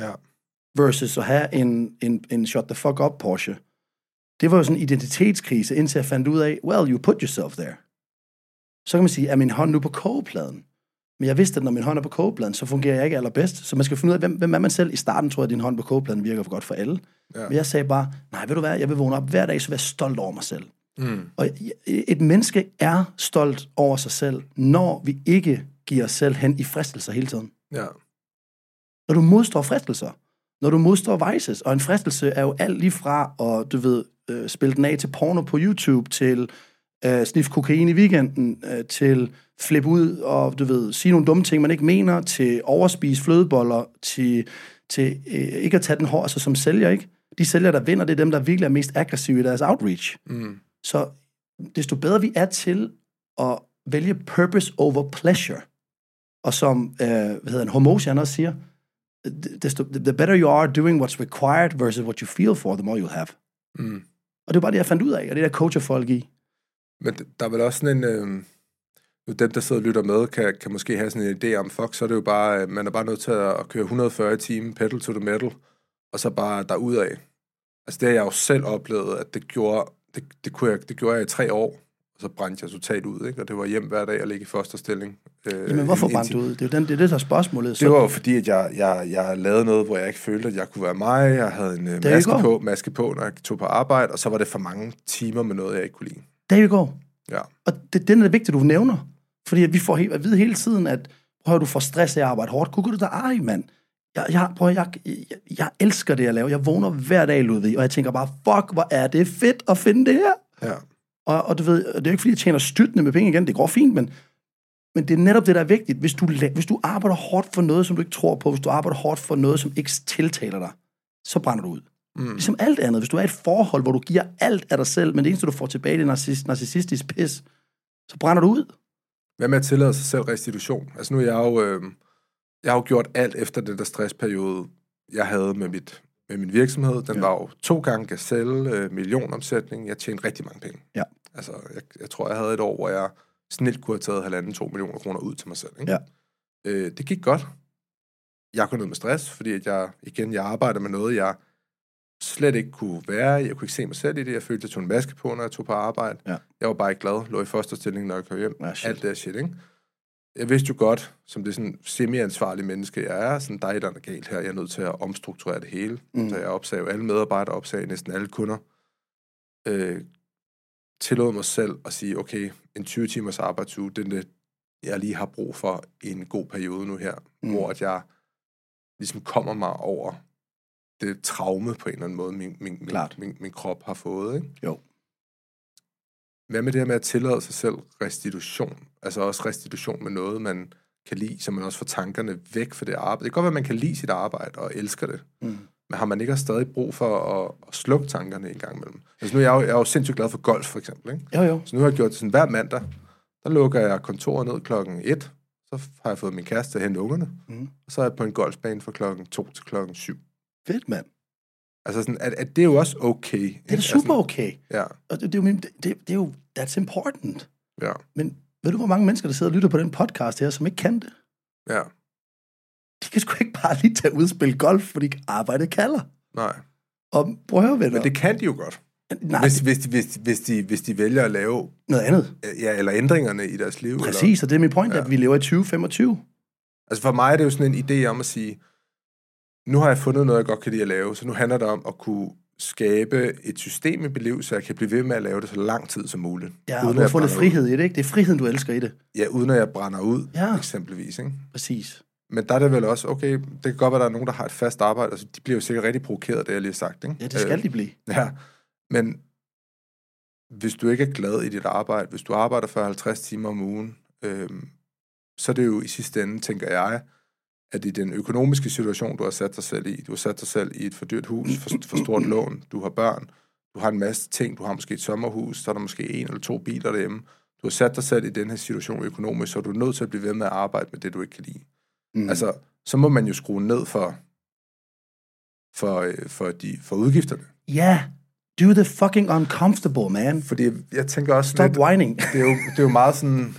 versus at have en shut the fuck up Porsche. Det var jo sådan en identitetskrise, indtil jeg fandt ud af, well, you put yourself there. Så kan man sige, er min hånd nu på kogepladen? Men jeg vidste, at når min hånd er på kogepladen, så fungerer jeg ikke allerbedst. Så man skal finde ud af, hvem er man selv. I starten tror jeg, at din hånd på kogepladen virker for godt for alle. Ja. Men jeg sagde bare, nej, ved du hvad, jeg vil vågne op hver dag, så være stolt over mig selv. Og et menneske er stolt over sig selv, når vi ikke giver os selv hen i fristelser hele tiden. Ja. Når du modstår fristelser, når du modstår vices, og en fristelse er jo alt lige fra, og du ved, spille den af til porno på YouTube, til sniffe kokain i weekenden, til flippe ud og, du ved, sige nogle dumme ting, man ikke mener, til overspise flødeboller, til ikke at tage den hård, altså som sælger, ikke? De sælgere, der vinder, det er dem, der virkelig er mest aggressive i deres outreach. Så desto bedre vi er til at vælge purpose over pleasure, og som, Hormozian også siger, the better you are doing what's required versus what you feel for, the more you'll have. Og det er bare det, jeg fandt ud af, og det der coacher folk i. Men der er vel også sådan en... dem, der sidder og lytter med, kan måske have sådan en idé om, fuck, så er det jo bare... Man er bare nødt til at køre 140 timer, pedal to the metal, og så bare derudad. Altså det har jeg jo selv oplevet, at det gjorde jeg i 3 år, og så brændte jeg totalt ud, ikke? Og det var hjem hver dag og ligge i fosterstilling. Jamen hvorfor brændte du ud? Det er det, der er spørgsmålet. Det var jo fordi, at jeg lavede noget, hvor jeg ikke følte, at jeg kunne være mig. Jeg havde en maske på, når jeg tog på arbejde, og så var det for mange timer med noget, jeg ikke kunne lide. Der you go. Ja. Og det er vigtigt, du nævner. Fordi at vi får at vide hele tiden, at prøv at du får stress af at arbejde hårdt. Kunne du da ej, mand? Jeg elsker det, jeg laver. Jeg vågner hver dag, Ludvig, og jeg tænker bare, fuck, hvor er det fedt at finde det her. Ja. Og du ved, det er jo ikke fordi, jeg tjener styrtende med penge igen. Det går fint, men det er netop det, der er vigtigt. Hvis du arbejder hårdt for noget, som du ikke tror på, hvis du arbejder hårdt for noget, som ikke tiltaler dig, så brænder du ud. Ligesom alt andet. Hvis du er i et forhold, hvor du giver alt af dig selv, men det eneste, du får tilbage, det er narcissistisk pis, så brænder du ud. Hvad med at tillade sig selv restitution? Altså nu er jeg har jo gjort alt efter den der stressperiode, jeg havde med min virksomhed. Den var jo 2 gange Gazelle, millionomsætning. Jeg tjente rigtig mange penge. Ja. Altså, jeg tror, jeg havde et år, hvor jeg snilt kunne have taget 1,5-2 millioner kroner ud til mig selv. Ikke? Ja. Det gik godt. Jeg kunne ned med stress, fordi at jeg arbejder med noget, jeg slet ikke kunne være. Jeg kunne ikke se mig selv i det. Jeg følte, at jeg tog en maske på, når jeg tog på arbejde. Ja. Jeg var bare ikke glad. Lå i fosterstilling, når jeg kom hjem. Alt det der shit, ikke? Jeg vidste jo godt, som det sådan semi-ansvarlige menneske, jeg er, sådan der er et eller andet galt her. Jeg er nødt til at omstrukturere det hele. Så jeg opsagde jo alle medarbejdere, opsagde næsten alle kunder. Tillod mig selv at sige, okay, en 20 timers arbejdsuge, det er det, jeg lige har brug for i en god periode nu her, hvor at jeg ligesom kommer mig over det traume på en eller anden måde, min krop har fået, ikke? Jo. Hvad med det her med at tillade sig selv restitution? Altså også restitution med noget, man kan lide, så man også får tankerne væk fra det arbejde. Det kan godt være, at man kan lide sit arbejde og elsker det. Men har man ikke stadig brug for at slukke tankerne en gang imellem? Altså nu er jeg jo sindssygt glad for golf, for eksempel, ikke? Jo. Så nu har jeg gjort det sådan hver mandag. Der lukker jeg kontoret ned 1:00. Så har jeg fået min kæreste til at hente ungerne. Og så er jeg på en golfbane fra 2:00 til 7:00. Fedt, mand. Altså sådan, at det er jo også okay. Det er super okay. Ja. Og det er jo, that's important. Ja. Men ved du, hvor mange mennesker, der sidder og lytter på den podcast her, som ikke kan det? Ja. De kan sgu ikke bare lige tage ud og spille golf, fordi arbejdet kalder. Nej. Og prøv at høre, venner. Men det kan de jo godt. Nej. Hvis de vælger at lave... Noget andet. Ja, eller ændringerne i deres liv. Præcis, og det er min point, at vi lever i 2025. Altså for mig er det jo sådan en idé om at sige, nu har jeg fundet noget, jeg godt kan lide at lave, så nu handler det om at kunne skabe et system i mit liv, så jeg kan blive ved med at lave det så lang tid som muligt. Ja, og du har fundet frihed i det, ikke? Det er friheden, du elsker i det. Ja, uden at jeg brænder ud, eksempelvis, ikke? Præcis. Men der er det vel også, okay, det kan godt være, at der er nogen, der har et fast arbejde, altså de bliver jo sikkert rigtig provokeret af det, jeg lige har sagt, ikke? Ja, det skal de blive. Ja, men hvis du ikke er glad i dit arbejde, hvis du arbejder 40-50 timer om ugen, så er det jo i sidste ende, tænker jeg, at i den økonomiske situation, du har sat dig selv i, du har sat dig selv i et for dyrt hus, for stort lån, du har børn, du har en masse ting, du har måske et sommerhus, så er der måske 1 eller 2 biler derhjemme. Du har sat dig selv i den her situation økonomisk, så er du nødt til at blive ved med at arbejde med det, du ikke kan lide. Altså, så må man jo skrue ned for udgifterne. Ja, do the fucking uncomfortable, man. Fordi jeg tænker også Stop whining. Det er jo meget sådan...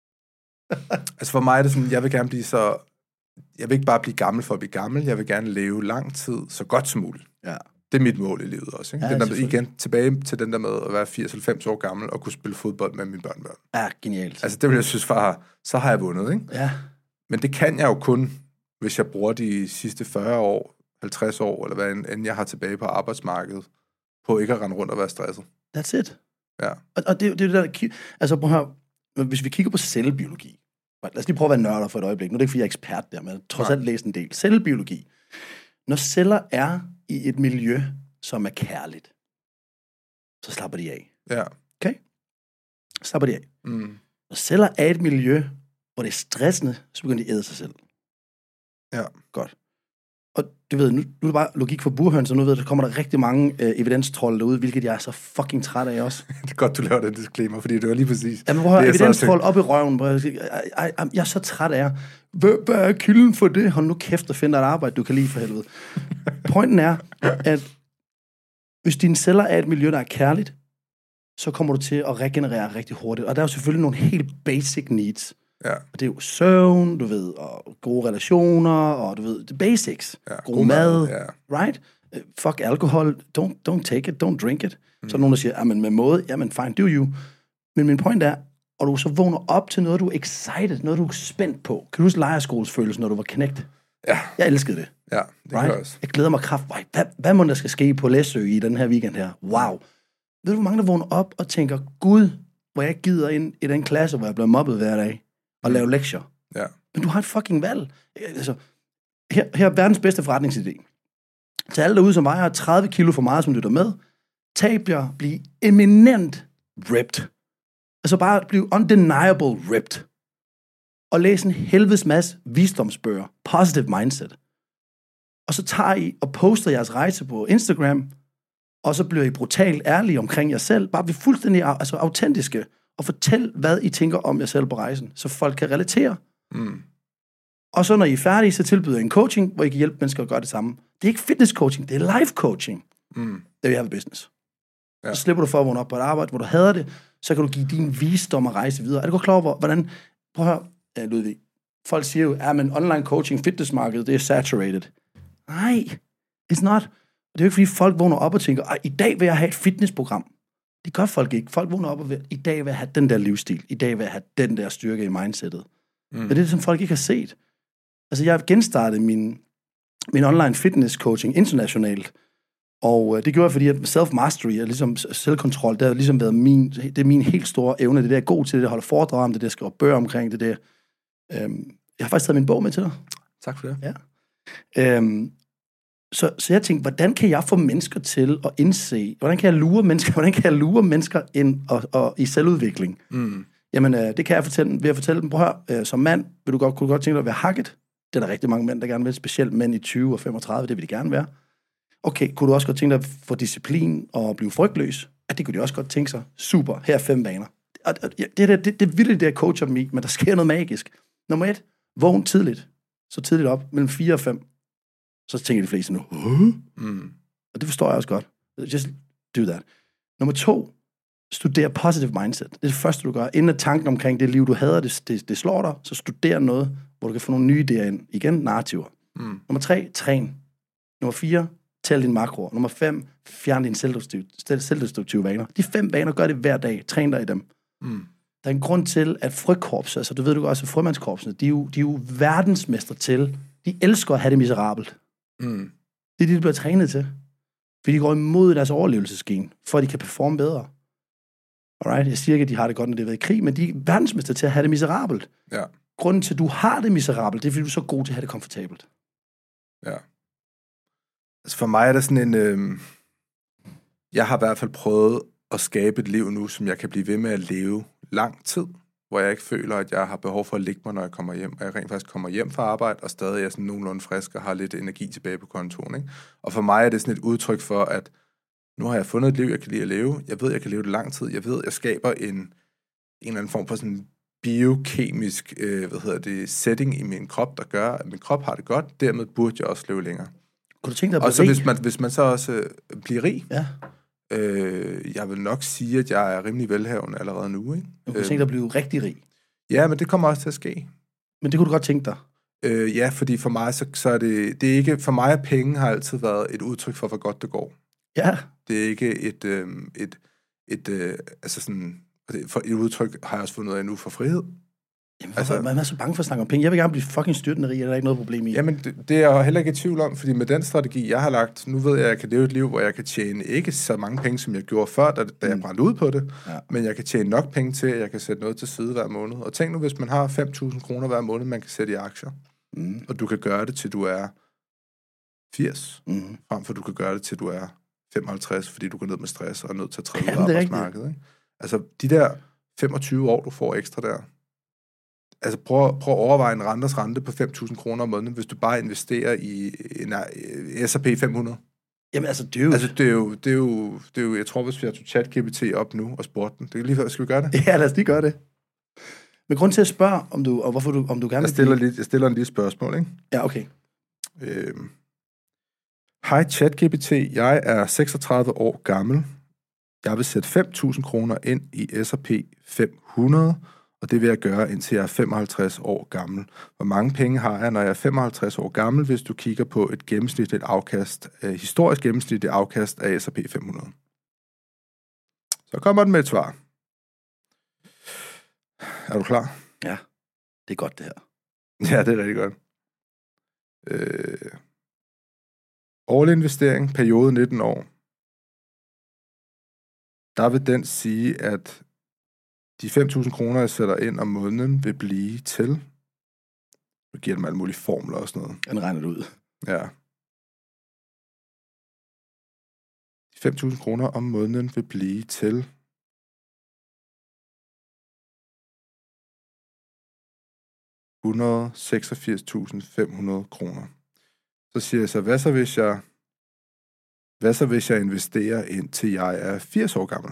Altså for mig er det sådan, jeg vil gerne blive så... Jeg vil ikke bare blive gammel for at blive gammel, jeg vil gerne leve lang tid, så godt som muligt. Ja. Det er mit mål i livet også. Ikke? Ja, den der, igen tilbage til den der med at være 80-90 år gammel og kunne spille fodbold med mine børnebørn. Ja, genialt. Altså det vil jeg synes, så har jeg vundet, ikke? Ja. Men det kan jeg jo kun, hvis jeg bruger de sidste 40 år, 50 år, eller hvad end jeg har tilbage på arbejdsmarkedet, på ikke at rende rundt og være stresset. That's it. Ja. Og det er det der... Altså prøv at høre, hvis vi kigger på cellebiologi, lad os lige prøve at være nørder for et øjeblik. Nu er det ikke, fordi jeg er ekspert der, men trods alt læst en del. Cellebiologi. Når celler er i et miljø, som er kærligt, så slapper de af. Ja. Okay? Slapper de af. Når celler er i et miljø, hvor det er stressende, så begynder de at æde sig selv. Ja. Godt. Og du ved, nu er det bare logik for burhøns, og nu ved der kommer der rigtig mange evidenstroll derude, hvilket jeg er så fucking træt af også. Det er godt, du laver den disclaimer, fordi det var lige præcis... Jamen, hvor evidenstroll op i røven. Jeg er så træt af jer. Hvad er kilden for det? Hold nu kæft og find dig et arbejde, du kan lide for helvede. Pointen er, at hvis dine celler er et miljø, der er kærligt, så kommer du til at regenerere rigtig hurtigt. Og der er jo selvfølgelig nogle helt basic needs. Ja. Og det er jo søvn, du ved, og gode relationer, og du ved, the basics. Ja, god mad, ja. Right? Fuck alkohol, don't take it, don't drink it. Så er der nogen, der siger, men med måde, jamen fine, do you. Men min point er, og du så vågner op til noget, du er excited, noget, du er spændt på. Kan du huske lejerskolesfølelsen, når du var knægt? Ja. Jeg elskede det. Ja, det right? Gør jeg også. Jeg glæder mig kraft. Hvad må der skal ske på Læsø i den her weekend her? Wow. Ved du, hvor mange der vågner op og tænker, Gud, hvor jeg gider ind i den klasse, hvor jeg bliver mobbet hver dag, og lave lektier. Ja. Men du har et fucking valg. Altså, her er verdens bedste forretningsidé. Til alle derude, som vejer 30 kilo for meget, som lytter med, tab jer, bliv eminent ripped. Altså bare bliv undeniable ripped. Og læs en helvedes masse visdomsbøger, positive mindset. Og så tager I og poster jeres rejse på Instagram, og så bliver I brutalt ærlige omkring jer selv. Bare bliv fuldstændig autentiske, og fortæl, hvad I tænker om jer selv på rejsen, så folk kan relatere. Og så når I er færdige, så tilbyder I en coaching, hvor I kan hjælpe mennesker at gøre det samme. Det er ikke fitness coaching, det er life coaching. Det er have business. Ja. Så slipper du for at vågne op på et arbejde, hvor du hader det, så kan du give din visdom og rejse videre. Er du godt klar over, hvordan... Prøv at høre, Ludvig. Folk siger jo, men online coaching, fitnessmarkedet, det er saturated. Nej, it's not. Det er jo ikke, fordi folk vågner op og tænker, i dag vil jeg have et fitnessprogram. Det gør folk ikke. Folk vågner op og vil, i dag vil jeg have den der livsstil. I dag vil jeg have den der styrke i mindsetet. Men det er det, som folk ikke har set. Altså, jeg har genstartet min online fitness coaching internationalt. Og det gjorde jeg, fordi at self-mastery, ligesom selvkontrol, det har ligesom været min helt store evne. Det der, jeg er god til det, jeg holder foredrag om det, der skriver bøger omkring det der. Jeg har faktisk taget min bog med til dig. Tak for det. Ja. Så jeg tænkte, hvordan kan jeg få mennesker til at indse, hvordan kan jeg lure mennesker ind og i selvudvikling? Jamen, det kan jeg fortælle, ved at fortælle dem, prøv at høre, som mand, kunne du godt tænke dig at være hacket? Det er der rigtig mange mænd, der gerne vil, specielt mænd i 20 og 35, det vil de gerne være. Okay, kunne du også godt tænke dig at få disciplin og blive frygtløs? Ja, det kunne de også godt tænke sig. Super, her er 5 vaner. Det er vildt, det er coacher dem i, men der sker noget magisk. Nummer 1, vågn tidligt. Så tidligt op, mellem 4 og 5. Så tænker de fleste nu, og det forstår jeg også godt. Just do that. Nummer 2, Studer positive mindset. Det er det første, du gør. Inden at tanken omkring det liv, du hader, det slår dig, så studer noget, hvor du kan få nogle nye idéer ind. Igen, narrativer. Nummer 3, træn. Nummer 4, tæl dine makroer. Nummer 5, fjern dine selvdestruktive vaner. De 5 vaner, gør det hver dag. Træn dig i dem. Der er en grund til, at frøkorpset, altså du ved du også, at frømandskorpsene, de er jo verdensmestre til. De elsker at have det miserabelt. Det er det, de bliver trænet til. Fordi de går imod deres overlevelsesgen, for at de kan performe bedre. Alright? Jeg siger ikke, at de har det godt, når det er ved i krig, men de er verdensmestre til at have det miserabelt. Ja. Grunden til, at du har det miserabelt, det er, fordi du er så god til at have det komfortabelt. Ja. Altså for mig er der sådan en... Jeg har i hvert fald prøvet at skabe et liv nu, som jeg kan blive ved med at leve lang tid, hvor jeg ikke føler, at jeg har behov for at ligge mig, når jeg kommer hjem. Og jeg rent faktisk kommer hjem fra arbejde, og stadig er sådan nogenlunde frisk og har lidt energi tilbage på kontoen. Ikke? Og for mig er det sådan et udtryk for, at nu har jeg fundet et liv, jeg kan lide at leve. Jeg ved, jeg kan leve det lang tid. Jeg ved, jeg skaber en eller anden form for sådan biokemisk setting i min krop, der gør, at min krop har det godt. Dermed burde jeg også leve længere. Kunne du tænke dig at blive rig? Og så hvis man så også bliver rig, jeg vil nok sige, at jeg er rimelig velhavende allerede nu. Ikke? Du kunne tænke dig at blive rigtig rig? Ja, men det kommer også til at ske. Men det kunne du godt tænke dig? Ja, fordi for mig, så er det er ikke... For mig, at penge har altid været et udtryk for, hvor godt det går. Ja. Det er ikke et udtryk, har jeg også fundet ud af nu, for frihed. Jamen, man er så bange for at snakke om penge. Jeg vil gerne blive fucking styrtende rig, er der ikke noget problem i. Jamen, det er jeg heller ikke i tvivl om, fordi med den strategi, jeg har lagt, nu ved jeg, at jeg kan leve et liv, hvor jeg kan tjene ikke så mange penge, som jeg gjorde før, da jeg brændte ud på det, men jeg kan tjene nok penge til, at jeg kan sætte noget til side hver måned. Og tænk nu, hvis man har 5.000 kroner hver måned, man kan sætte i aktier, og du kan gøre det, til du er 80, frem for du kan gøre det, til du er 55, fordi du går ned med stress og er nødt til at træde ud af arbejdsmarkedet. Ikke? Altså, de der 25 år, du får ekstra der, altså prøv at overveje en rente på 5.000 kroner om måneden, hvis du bare investerer i en S&P 500. Jamen altså, det er jo, jeg tror, hvis vi har ChatGPT op nu og spurgte den, det er lige før, skal vi gøre det? Ja, lad os lige gøre det. Men grund til at spørge, om du gerne jeg stiller en lille spørgsmål, ikke? Ja, okay. Hej ChatGPT, jeg er 36 år gammel. Jeg vil sætte 5.000 kroner ind i S&P 500, og det vil jeg gøre, indtil jeg er 55 år gammel. Hvor mange penge har jeg, når jeg er 55 år gammel, hvis du kigger på et gennemsnitligt afkast, historisk gennemsnitligt afkast af S&P 500? Så kommer den med et svar. Er du klar? Ja, det er godt det her. Ja, det er rigtig godt. Årlig investering, periode 19 år. Der vil den sige, at de 5.000 kroner, jeg sætter ind om måneden, vil blive til... Nu giver dem alle mulige formler og sådan noget. Den regner det ud. Ja. De 5.000 kroner om måneden vil blive til... 186.500 kroner. Så siger jeg så, hvad så hvis jeg investerer indtil jeg er 80 år gammel?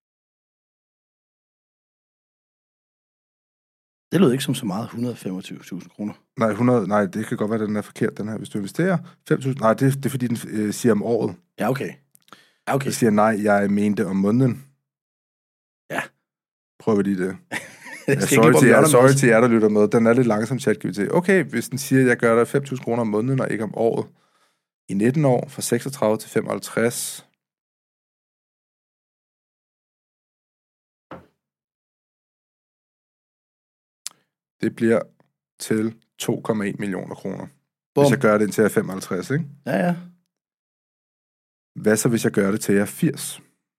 Det lød ikke som så meget, 125.000 kroner. Nej, det kan godt være, at den er forkert, den her. Hvis du investerer 5.000... Nej, det er fordi, den siger om året. Ja, okay. Jeg siger nej, jeg mente om måneden. Ja. Prøver lige det. Sorry til jer, der lytter med. Den er lidt langsom, ChatGPT. Okay, hvis den siger, at jeg gør dig 5.000 kroner om måneden, og ikke om året, i 19 år, fra 36 til 55... Det bliver til 2,1 millioner kroner. Hvis jeg gør det indtil jeg er 55, ikke? Ja, ja. Hvad så, hvis jeg gør det til jeg er 80?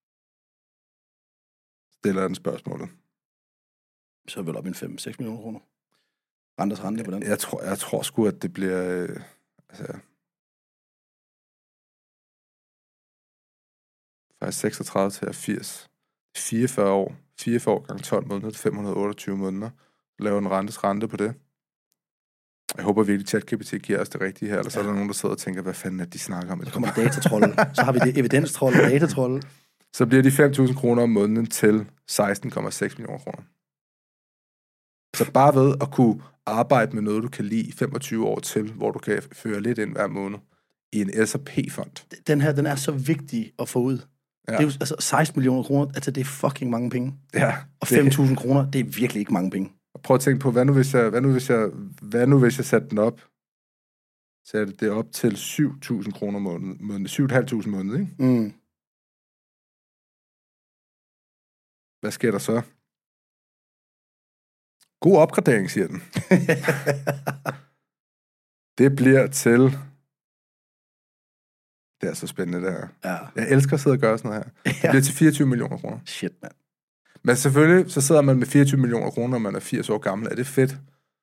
Stiller den spørgsmålet. Så er vel op i 5-6 millioner kroner. Renters rente på den. Jeg tror sgu, at det bliver... fra 36 til 80. 44 år. 44 år gange 12 måneder, 528 måneder. Lave en rente på det. Jeg håber virkelig, at ChatGPT giver os det rigtige her, eller så er der nogen, der sidder og tænker, hvad fanden er de snakker om? Så kommer datatrollen. Så har vi det evidenstrollen og datatrollen. Så bliver de 5.000 kroner om måneden til 16,6 millioner kroner. Så bare ved at kunne arbejde med noget, du kan lide 25 år til, hvor du kan føre lidt ind hver måned i en S&P-fond. Den er så vigtig at få ud. Det er jo, altså 16 millioner kroner, altså det er fucking mange penge. Ja. Og 5.000 kroner, det er virkelig ikke mange penge. Prøv at tænke på, hvad nu hvis jeg satte den op? Satte det op til 7.000 kroner måneden. 7.500 måned, ikke? Mm. Hvad sker der så? God opgradering, siger den. Det bliver til... Det er så spændende, det her. Ja. Jeg elsker at sidde og gøre sådan noget her. Det bliver til 24 millioner kroner. Shit, mand. Men selvfølgelig, så sidder man med 24 millioner kroner, når man er 80 år gammel. Er det fedt?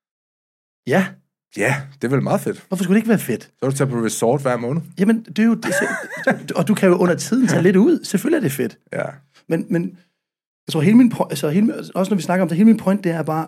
Ja. Ja, det er vel meget fedt. Hvorfor skulle det ikke være fedt? Så vil du tage på resort hver måned. Jamen, det er jo... og du kan jo under tiden tage lidt ud. Selvfølgelig er det fedt. Ja. Men jeg tror, hele min også når vi snakker om det, hele min point, det er bare...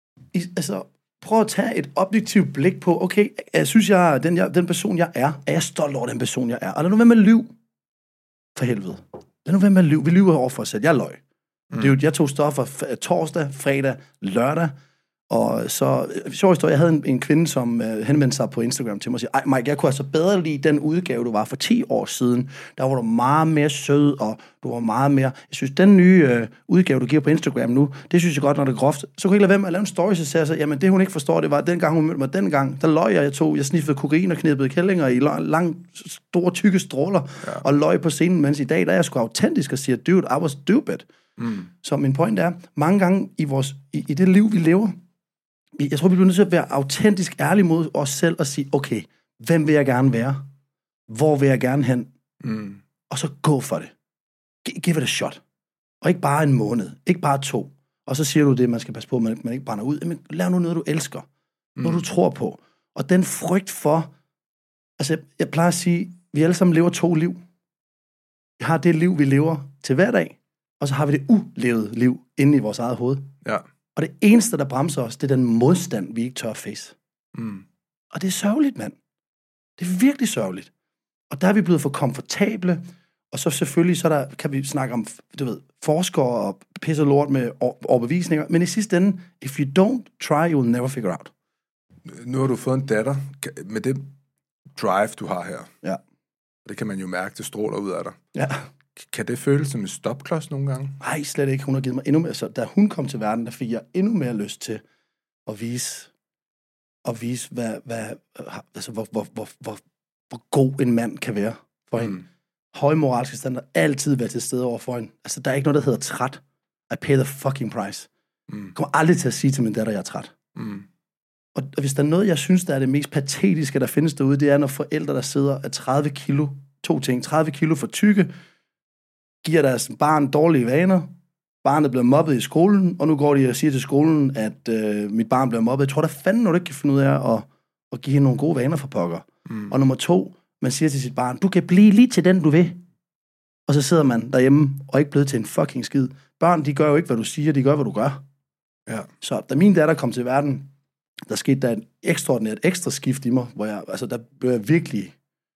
prøv at tage et objektivt blik på, okay, jeg synes, den person, jeg er jeg stolt over den person, jeg er? Og lad nu være med at lyve. For helvede. Lad nu være med at lyve. Vi lyver over for os selv. Jeg løg. Det er jo, jeg tog stoffer torsdag, fredag, lørdag, og så, sjov historie, jeg havde en kvinde, som henvendte sig på Instagram til mig og siger, ej Mike, jeg kunne altså bedre lide den udgave, du var for 10 år siden. Der var du meget mere sød, og du var meget mere... Jeg synes, den nye udgave, du giver på Instagram nu, det synes jeg godt, når det er groft. Så kunne jeg ikke lade være med at lave en story, så sagde jeg så, jamen det hun ikke forstår, det var, dengang hun mødte mig dengang, der løg jeg sniffede kokain og knæppede kællinger i lang, store, tykke stråler, og løg på scenen, mens i dag, der er jeg sgu autentisk og siger, dude, I was stupid. Så min point er, mange gange i det liv, vi lever, jeg tror, vi bliver nødt til at være autentisk ærlige mod os selv og sige, okay, hvem vil jeg gerne være? Hvor vil jeg gerne hen? Og så gå for det. Give it a shot. Og ikke bare en måned. Ikke bare 2. Og så siger du det, man skal passe på, at man ikke brænder ud. Men lav nu noget, du elsker. Noget, du tror på. Og den frygt for... Altså, jeg plejer at sige, vi alle sammen lever 2 liv. Vi har det liv, vi lever til hver dag. Og så har vi det ulevede liv inde i vores eget hoved. Ja. Og det eneste, der bremser os, det er den modstand, vi ikke tør at face. Og det er sørgeligt, mand. Det er virkelig sørgeligt. Og der er vi blevet for komfortable, og så selvfølgelig, kan vi snakke om, forskere og pisse lort med overbevisninger, men i sidste ende, if you don't try, you'll never figure out. Nu har du fået en datter med det drive, du har her. Ja. Det kan man jo mærke, det stråler ud af dig. Ja. Kan det føles som en stopklods nogle gange? Nej, slet ikke. Hun har givet mig endnu mere. Så da hun kom til verden, der fik jeg endnu mere lyst til at vise hvor god en mand kan være for hende. Høje moralske standard, altid være til stede over for hende. Altså, der er ikke noget, der hedder træt. I pay the fucking price. Jeg kommer aldrig til at sige til min datter, at jeg er træt. Og hvis der er noget, jeg synes, der er det mest patetiske, der findes derude, det er, når forældre, der sidder af 30 kilo, 2 ting, 30 kilo for tykke, giver deres barn dårlige vaner, barnet bliver mobbet i skolen, og nu går de og siger til skolen, at mit barn bliver mobbet. Jeg tror, der fanden, når du ikke kan finde ud af at give hende nogle gode vaner for pokker. Og nummer 2, man siger til sit barn, du kan blive lige til den, du vil. Og så sidder man derhjemme og ikke blevet til en fucking skid. Børn, de gør jo ikke, hvad du siger, de gør, hvad du gør. Ja. Så da min datter kom til verden, der skete der et ekstraordinært ekstra skift i mig, hvor der blev jeg virkelig,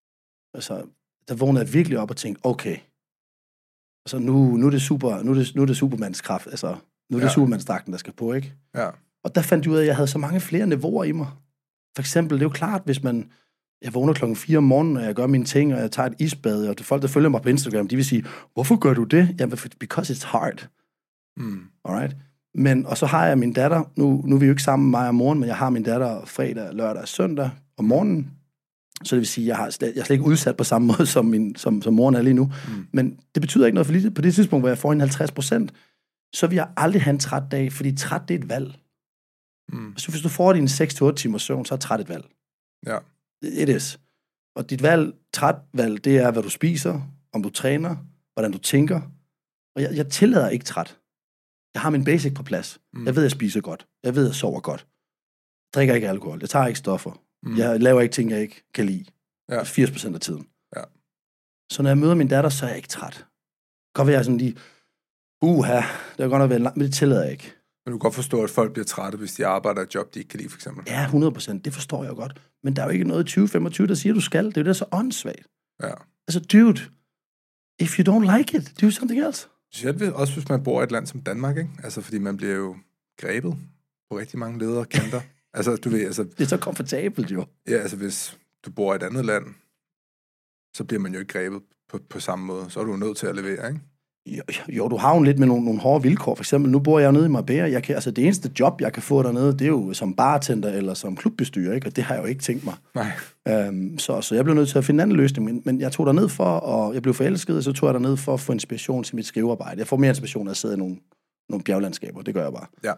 der vågnede jeg virkelig op og tænkte, okay, altså nu er det supermandskraft, altså nu er det supermandsdragten, der skal på, ikke? Ja. Og der fandt jeg ud af, at jeg havde så mange flere niveauer i mig. For eksempel, det er jo klart, hvis jeg vågner 4:00 om morgenen, og jeg gør mine ting, og jeg tager et isbad, og folk, der følger mig på Instagram, de vil sige, hvorfor gør du det? Jamen, because it's hard. Alright? Men, og så har jeg min datter, nu er vi jo ikke sammen med mig om morgenen, men jeg har min datter fredag, lørdag og søndag om morgenen. Så det vil sige, jeg er slet ikke udsat på samme måde, som moren er lige nu. Men det betyder ikke noget, for på det tidspunkt, hvor jeg får en 50%, så vil jeg aldrig have en træt dag, fordi træt, det er et valg. Så hvis du får din 6-8 timers søvn, så er træt et valg. Ja. It is. Og dit træt valg, det er, hvad du spiser, om du træner, hvordan du tænker. Og jeg tillader ikke træt. Jeg har min basic på plads. Jeg ved, jeg spiser godt. Jeg ved, jeg sover godt. Jeg drikker ikke alkohol. Jeg tager ikke stoffer. Jeg laver ikke ting, jeg ikke kan lide. 80% af tiden. Ja. Så når jeg møder min datter, så er jeg ikke træt. Godt være jeg sådan lige, det er godt nok været langt, men det tillader jeg ikke. Men du kan godt forstå, at folk bliver trætte, hvis de arbejder et job, de ikke kan lide, for eksempel. Ja, 100%. Det forstår jeg jo godt. Men der er jo ikke noget i 2025, der siger, at du skal. Det er jo det, så åndssvagt. Ja. Altså, dude, if you don't like it, do something else. Også hvis man bor i et land som Danmark, ikke? Altså, fordi man bliver jo grebet på rigtig mange ledere og kanter. Altså, du ved, altså... Det er så komfortabelt, jo. Ja, altså, hvis du bor i et andet land, så bliver man jo ikke grebet på samme måde. Så er du nødt til at levere, ikke? Jo, du har jo lidt med nogle hårde vilkår. For eksempel, nu bor jeg nede i Marbella. Det eneste job, jeg kan få dernede, det er jo som bartender eller som klubbestyrer, ikke? Og det har jeg jo ikke tænkt mig. Nej. Så jeg blev nødt til at finde en anden løsning. Men jeg tog derned for, og jeg blev forelsket, og så tog jeg derned for at få inspiration til mit skrivearbejde. Jeg får mere inspiration af at sidde i nogle bjerglandskaber. Det gør jeg bare. Ja.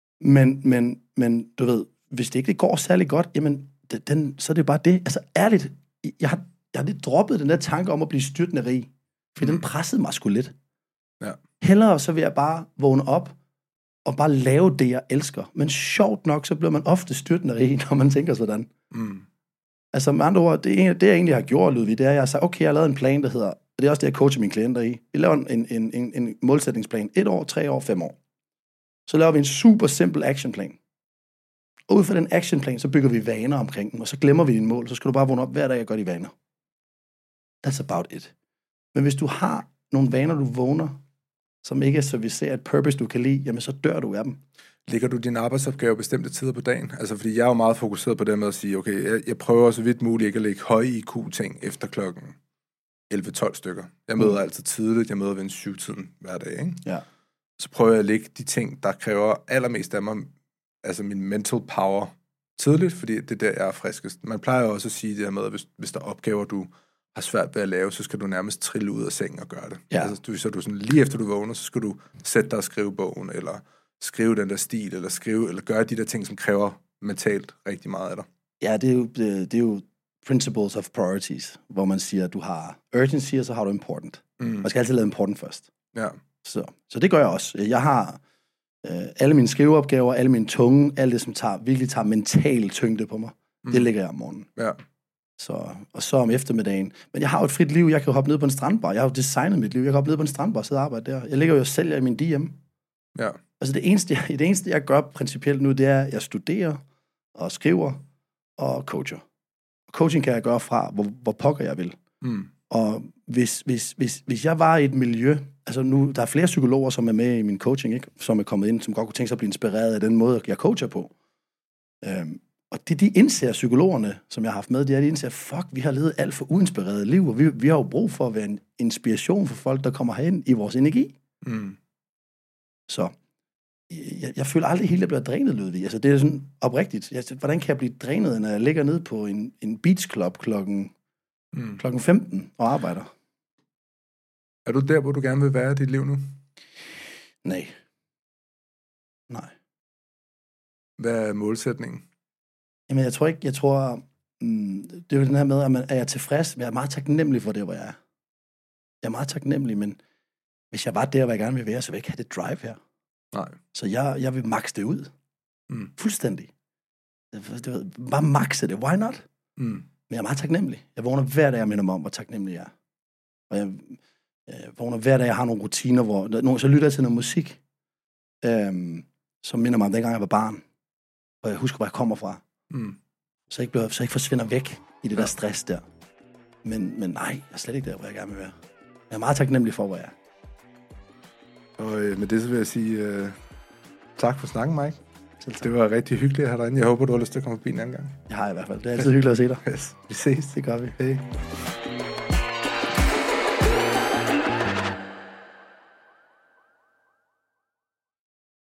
Men du ved, hvis det ikke går særlig godt, jamen, så er det bare det. Altså ærligt, jeg har lidt droppet den der tanke om at blive styrtende rig. For den pressede mig sgu lidt. Ja. Hellere så vil jeg bare vågne op og bare lave det, jeg elsker. Men sjovt nok, så bliver man ofte styrtende rig, når man tænker sådan. Altså med andre ord, det jeg egentlig har gjort, Ludvig, det er, at jeg har sagt, okay, jeg har lavet en plan, der hedder, og det er også det, jeg coacher mine klienter i. Vi laver en målsætningsplan. 1 år, 3 år, 5 år. Så laver vi en super simpel actionplan. Og ud fra den actionplan, så bygger vi vaner omkring den, og så glemmer vi dine mål, så skal du bare vågne op hver dag og gøre de vaner. That's about it. Men hvis du har nogle vaner, du vågner, som ikke er serviceret et purpose, du kan lide, jamen så dør du af dem. Lægger du din arbejdsopgave bestemte tider på dagen? Altså, fordi jeg er jo meget fokuseret på det med at sige, okay, jeg prøver så vidt muligt ikke at lægge høje IQ-ting efter klokken 11-12 stykker. Jeg møder altid tidligt, jeg møder ved en 7-tiden hver dag, ikke? Ja. Så prøver jeg at lægge de ting, der kræver allermest af mig, altså min mental power, tidligt, fordi det er der, jeg er friskest. Man plejer jo også at sige det her med, at hvis der er opgaver, du har svært ved at lave, så skal du nærmest trille ud af sengen og gøre det. Ja. Altså, så du sådan, lige efter du vågner, så skal du sætte dig og skrive bogen, eller skrive den der stil, eller gøre de der ting, som kræver mentalt rigtig meget af dig. Ja, det er jo principles of priorities, hvor man siger, at du har urgency, og så har du important. Man skal altid lave important først. Ja. Så det gør jeg også. Jeg har alle mine skriveopgaver, alle mine tunge, alt det, som virkelig tager mental tyngde på mig, det lægger jeg om morgenen. Ja. Og så om eftermiddagen. Men jeg har jo et frit liv. Jeg kan jo hoppe ned på en strandbar. Jeg har jo designet mit liv. Jeg kan hoppe ned på en strandbar og sidde og arbejde der. Jeg ligger jo og sælger i min DM. Ja. Altså det eneste, jeg gør principielt nu, det er, at jeg studerer og skriver og coacher. Og coaching kan jeg gøre fra, hvor pokker jeg vil. Og hvis jeg var i et miljø, altså nu, der er flere psykologer, som er med i min coaching, ikke? Som er kommet ind, som godt kunne tænke sig at blive inspireret af den måde, jeg coacher på. Og det de indser, psykologerne, som jeg har haft med, det er, de indser, fuck, vi har levet alt for uinspireret liv, og vi har jo brug for at være en inspiration for folk, der kommer herind i vores energi. Så jeg føler aldrig helt, at jeg bliver drænet, Ludvig. Altså det er sådan oprigtigt. Hvordan kan jeg blive drænet, når jeg ligger nede på en beach club klokken 15 og arbejder? Er du der, hvor du gerne vil være i dit liv nu? Nej. Hvad er målsætningen? Jamen, jeg tror, det er jo den her med, at er jeg tilfreds? Jeg er meget taknemmelig for det, hvor jeg er. Jeg er meget taknemmelig, men hvis jeg var der, hvor jeg gerne vil være, så vil jeg ikke have det drive her. Nej. Så jeg vil maxe det ud. Fuldstændig. Bare maxe det. Why not? Men jeg er meget taknemmelig. Jeg vågner hver dag og minder mig om, hvor taknemmelig jeg er. Og jeg vågner hver dag, jeg har nogle rutiner, så lytter jeg til noget musik, som minder mig om dengang jeg var barn. Og jeg husker, hvor jeg kommer fra. Så jeg ikke forsvinder væk i det der stress der. Men nej, jeg er slet ikke der, hvor jeg gerne vil være. Jeg er meget taknemmelig for, hvor jeg er. Og med det så vil jeg sige tak for snakken, Mike. Det var rigtig hyggeligt at have dig inde. Jeg håber, du har lyst til at komme forbi en anden gang. Det har jeg i hvert fald. Det er altid hyggeligt at se dig. Yes. Vi ses. Det gør vi. Hej.